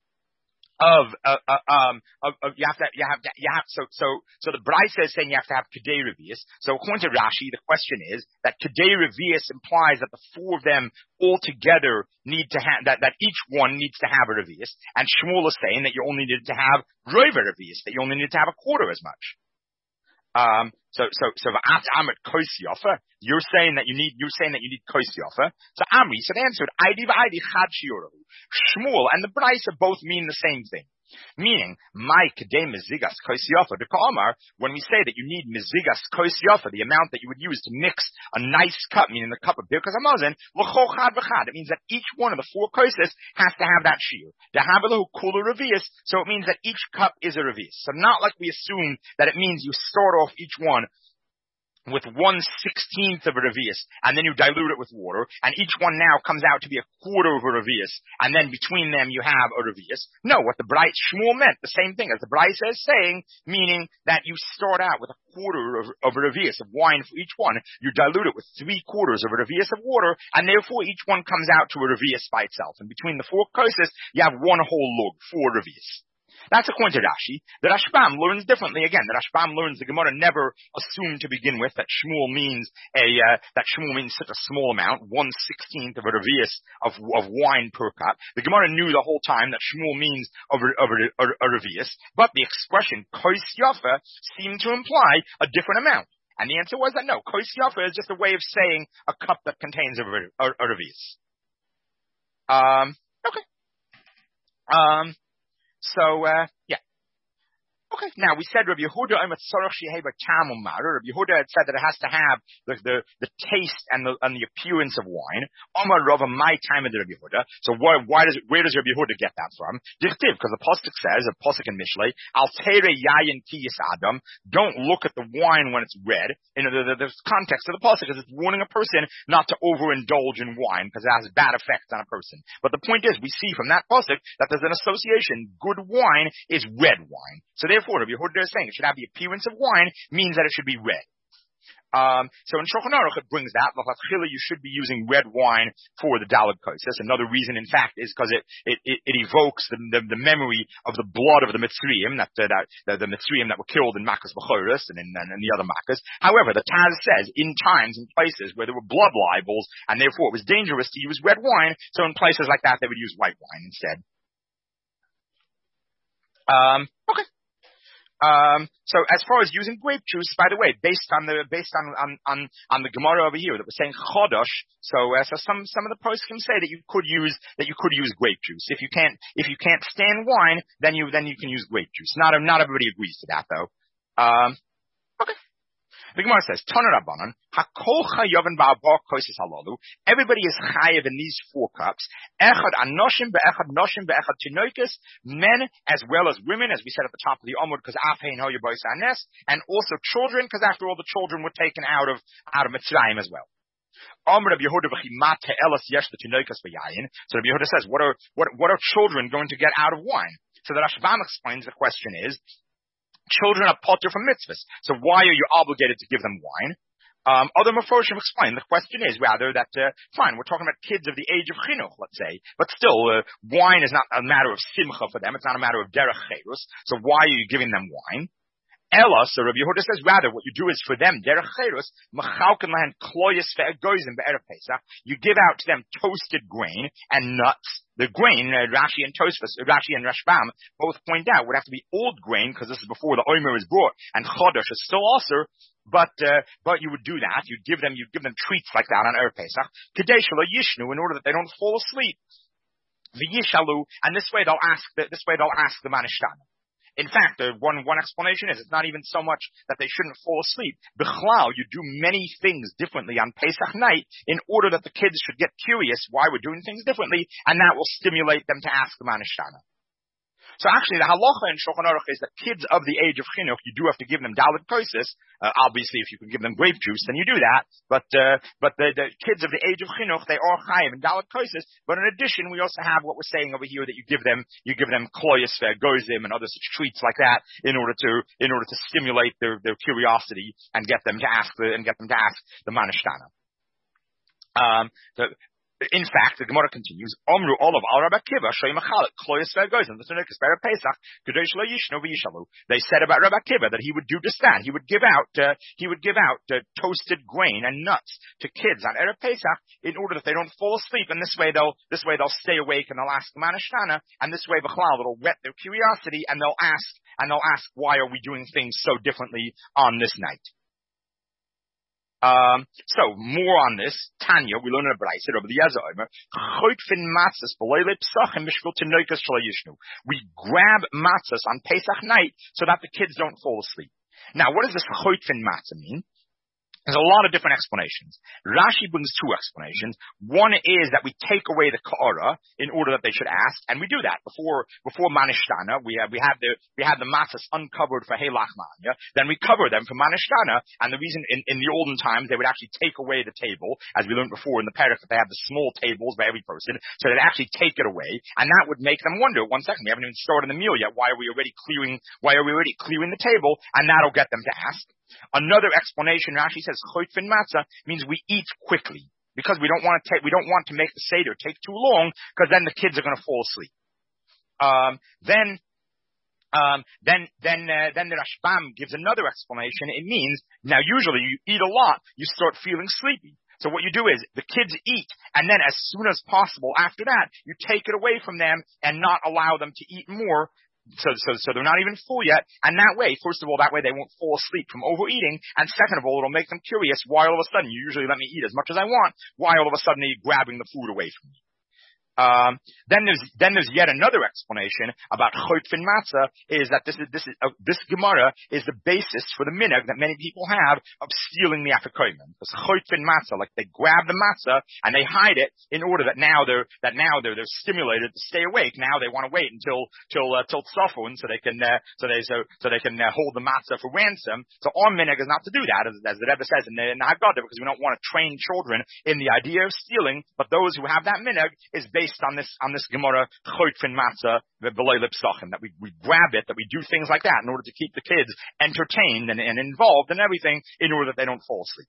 of uh, uh, um of, of you have to you have to, you have so so so the Brisa is saying you have to have kedei revius. So according to Rashi, the question is that kedei revius implies that the four of them all together need to have that that each one needs to have a revius, and Shmuel is saying that you only need to have roiva revius, that you only need to have a quarter as much. Um, so, so, so, Amit Kosi Yofa, you're saying that you need, you're saying that you need Kosi Yofa. So Amri, so they answered, Aidi v'Aidi Chad Shiurahu. Shmuel and the Brisa both mean the same thing. Meaning, my kedei mizigas kosi yofa, the Ka'amar, when we say that you need mizigas kosi yofa, the amount that you would use to mix a nice cup, meaning the cup of birkas hamazon, l'chol chad v'chad. It means that each one of the four kosis has to have that shiur. To have a little kula revius, so it means that each cup is a revius. So not like we assume that it means you start off each one with one sixteenth of a revius, and then you dilute it with water, and each one now comes out to be a quarter of a revius, and then between them you have a revius. No, what the Brisa Shmuel meant, the same thing as the Brisa is saying, meaning that you start out with a quarter of, of a revius of wine for each one, you dilute it with three quarters of a revius of water, and therefore each one comes out to a revius by itself. And between the four kosis, you have one whole lug, four revius. That's according to Rashi. The Rashbam learns differently. Again, the Rashbam learns the Gemara never assumed to begin with that Shmuel means a uh, that Shmuel means such a small amount, one sixteenth of a revius of of wine per cup. The Gemara knew the whole time that Shmuel means of a, of a, a, a revius, but the expression kos yafa seemed to imply a different amount. And the answer was that no, kos yafa is just a way of saying a cup that contains a, a, a revius. Um. Okay. Um. So, uh, yeah. Okay, now we said Rabbi Yehuda Rabbi Yehuda had said that it has to have the, the, the taste and the, and the appearance of wine. Omar Rava, my time of the Rabbi Yehuda. So why, why does, where does Rabbi Yehuda get that from? Dichtiv, because the Pasuk says, a Pasuk in Mishlei, Al Tere Yayin Kiyis Adam, don't look at the wine when it's red. In the, the, the context of the Pasuk is it's warning a person not to overindulge in wine because it has bad effects on a person. But the point is, we see from that Pasuk that there's an association. Good wine is red wine. So therefore, Rabbi Yehuda is saying it should have the appearance of wine, means that it should be red. Um, so in Shulchan Aruch it brings that l'chatchila you should be using red wine for the Daled Kosos. Another reason, in fact, is because it, it it it evokes the, the the memory of the blood of the Mitzrayim, that uh, that the, the Mitzrayim that were killed in Makkos B'choros and in and, and the other Makkos. However, the Taz says in times and places where there were blood libels and therefore it was dangerous to use red wine, so in places like that they would use white wine instead. Um, okay. Um, so as far as using grape juice, by the way, based on the based on on on, on the Gemara over here that was saying chodosh, so uh, so some some of the poskim say that you could use that you could use grape juice. If you can't if you can't stand wine, then you then you can use grape juice. Not not everybody agrees to that though. Um, okay. The Gemara says, Tana Rabbanan, Hakol Chayavin Ba'abah Kosis Halalu. Everybody is chayav in these four cups. Echad Anoshim be'echad Noshim be'echad Tinoikis. Men as well as women, as we said at the top of the Amud, because Afhein Ho Yabois Anes, and also children, because after all the children were taken out of out of Mitzrayim as well. Amr Rabbi Yehuda v'chimat te'elas yesh the Tinoikis v'yayin. So Rabbi Yehuda says, what are what what are children going to get out of wine? So the Rashbam explains the question is, children are potter from mitzvahs, so why are you obligated to give them wine? Um, other Meforshim explain the question is rather that, uh, fine, we're talking about kids of the age of chinuch, let's say, but still, uh, wine is not a matter of simcha for them, it's not a matter of derech cherus, so why are you giving them wine? Ella, so Rabbi Yehuda says, rather, what you do is for them, derech cherus, machalken lahen kloyes ve'egoizim be'erev Pesach, you give out to them toasted grain and nuts. The grain, uh, Rashi and Tosfos, uh, Rashi and Rashbam both point out would have to be old grain because this is before the Omer is brought, and Chodesh is still also. But uh, but you would do that. You'd give them you'd give them treats like that on Erev Pesach, Kedei shelo yishnu, in order that they don't fall asleep. V'yishalu, and this way they'll ask the, this way they'll ask the manishtana. In fact, the one, one explanation is it's not even so much that they shouldn't fall asleep. Bichlal, you do many things differently on Pesach night in order that the kids should get curious why we're doing things differently, and that will stimulate them to ask the Manishtana. So actually, the halacha in Shulchan Aruch is that kids of the age of chinuch, you do have to give them dalit kosis. Uh, obviously, if you can give them grape juice, then you do that. But uh, but the, the kids of the age of chinuch, they are chayiv in dalit kosis. But in addition, we also have what we're saying over here that you give them you give them kloyos vergozim and other such treats like that in order to in order to stimulate their their curiosity and get them to ask the and get them to ask the manishtana. Um, the, In fact, the Gemara continues, Omru Olav al Rabbi Akiva, Shoy Machalet, Kloyos Vergozim, the Tunikis Ber Pesach, Kadosh Lo Yishnu V'Yishalu. They said about Rabbi Akiva that he would do just that. He would give out, uh, he would give out uh, toasted grain and nuts to kids on Erev Pesach in order that they don't fall asleep. And this way they'll, this way they'll stay awake and they'll ask the Manishtana. And this way, B'chlal, it'll whet their curiosity and they'll ask, and they'll ask, why are we doing things so differently on this night? Um, so more on this, Tanya, we learn in a brayse, Rabbi Eliezer Omer, choytfin matzos b'loy lepsachim b'shvil tinokas shelo yishnu. We grab matzos on Pesach night so that the kids don't fall asleep. Now, what does this choytfin matzah mean? There's a lot of different explanations. Rashi brings two explanations. One is that we take away the ka'ara in order that they should ask, and we do that before before manishtana. We have we have the we have the matzahs uncovered for Heilach Manya. Then we cover them for manishtana. And the reason in, in the olden times they would actually take away the table, as we learned before in the parak, that they have the small tables by every person, so they'd actually take it away, and that would make them wonder. One second, we haven't even started the meal yet. Why are we already clearing? Why are we already clearing the table? And that'll get them to ask. Another explanation, Rashi says, choytfin matzah means we eat quickly because we don't want to take, we don't want to make the seder take too long because then the kids are going to fall asleep. Um, then, um, then, then, uh, then the Rashbam gives another explanation. It means now usually you eat a lot, you start feeling sleepy. So what you do is the kids eat, and then as soon as possible after that, you take it away from them and not allow them to eat more. So, so, so they're not even full yet. And that way, first of all, that way they won't fall asleep from overeating. And second of all, it'll make them curious why all of a sudden you usually let me eat as much as I want. Why all of a sudden are you grabbing the food away from me? Um, then there's then there's yet another explanation about choytfin matzah is that this is this is uh, this Gemara is the basis for the minhag that many people have of stealing the afikomen. This choytfin matzah, like they grab the matzah and they hide it in order that now they're that now they're they're stimulated to stay awake. Now they want to wait until till uh, till tzafun so they can uh, so they so so they can uh, hold the matzah for ransom. So our minhag is not to do that, as, as the Rebbe says in the, in the Haggadah, because we don't want to train children in the idea of stealing. But those who have that minhag is based Based on this on this Gemara choytfin matzah v'b'loy lepsachim, that we we grab it, that we do things like that in order to keep the kids entertained and, and involved in everything in order that they don't fall asleep.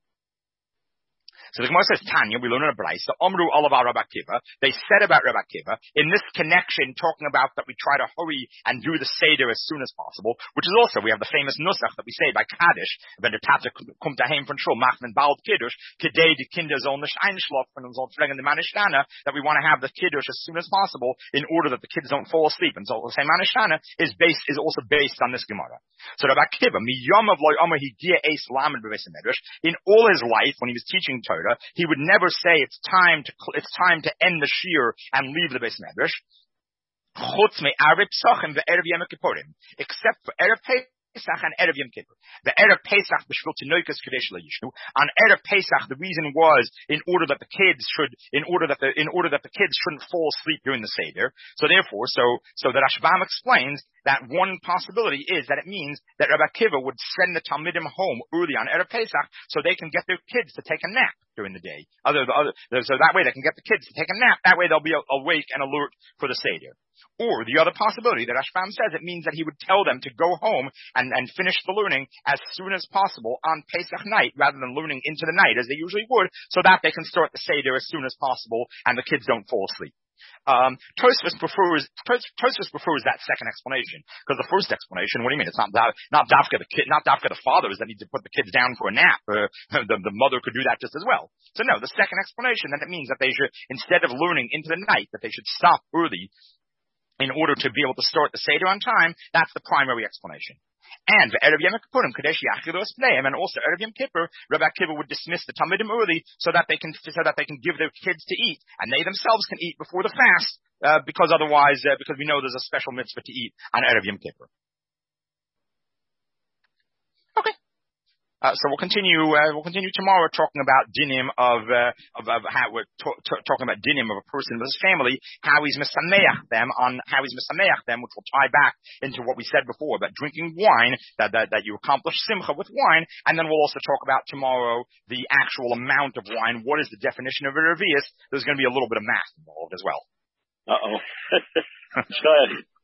So the Gemara says, Tanya, we learn in a brayse, the Omru Olav al Rabbi Akiva, they said about Rabbi Akiva, in this connection, talking about that we try to hurry and do the Seder as soon as possible, which is also, we have the famous Nusach that we say by Kaddish, when the Tata kommt daheim von Shul, machmen bald Kiddush, kedei die Kinder sollen nicht einschlafen und sollen fragen the Manishtana, that we want to have the Kiddush as soon as possible in order that the kids don't fall asleep. And so the same Manishtana is based, is also based on this Gemara. So Rabbi Akiva, miyom of loy omer higia eis lamed b'beis medrash, in all his life, when he was teaching Torah, he would never say it's time to it's time to end the shir and leave the Beis Medrash. Chutz me Erev Pesachim ve'Erev Yom Kippurim, except for Erev Pesach and Erev Yom Kippur. The Erev Pesach b'shvil tinokas kadesh le'yishnu. On Erev Pesach, the reason was in order that the kids should, in order that the in order that the kids shouldn't fall asleep during the seder. So therefore, so so the Rashbam explains that one possibility is that it means that Rabbi Akiva would send the Talmidim home early on Erev Pesach so they can get their kids to take a nap during the day. Other, other, so that way they can get the kids to take a nap. That way they'll be awake and alert for the Seder. Or the other possibility that Rashbam says, it means that he would tell them to go home and, and finish the learning as soon as possible on Pesach night rather than learning into the night as they usually would, so that they can start the Seder as soon as possible and the kids don't fall asleep. Um, Tosfos prefers, Tosfos prefers that second explanation, because the first explanation, what do you mean? It's not, not Dafka the kid, not Dafka the fathers that need to put the kids down for a nap. Uh, the, the mother could do that just as well. So no, the second explanation, then it means that they should, instead of learning into the night, that they should stop early in order to be able to start the Seder on time. That's the primary explanation. And the Erev Yom Kippurim, Kadesh Yachilos Pneim, and also Erev Yom Kippur, Rabbi Akiva would dismiss the Talmidim early so that they can so that they can give their kids to eat, and they themselves can eat before the fast, uh, because otherwise, uh, because we know there's a special mitzvah to eat on Erev Yom Kippur. Uh, so we'll continue. Uh, we'll continue tomorrow talking about dinim of uh, of, of how we're to- to- talking about dinim of a person with his family, how he's misameach them on how he's misameach them, which will tie back into what we said before about drinking wine, that that, that you accomplish simcha with wine, and then we'll also talk about tomorrow the actual amount of wine. What is the definition of a revius? There's going to be a little bit of math involved as well. Uh oh. Go ahead.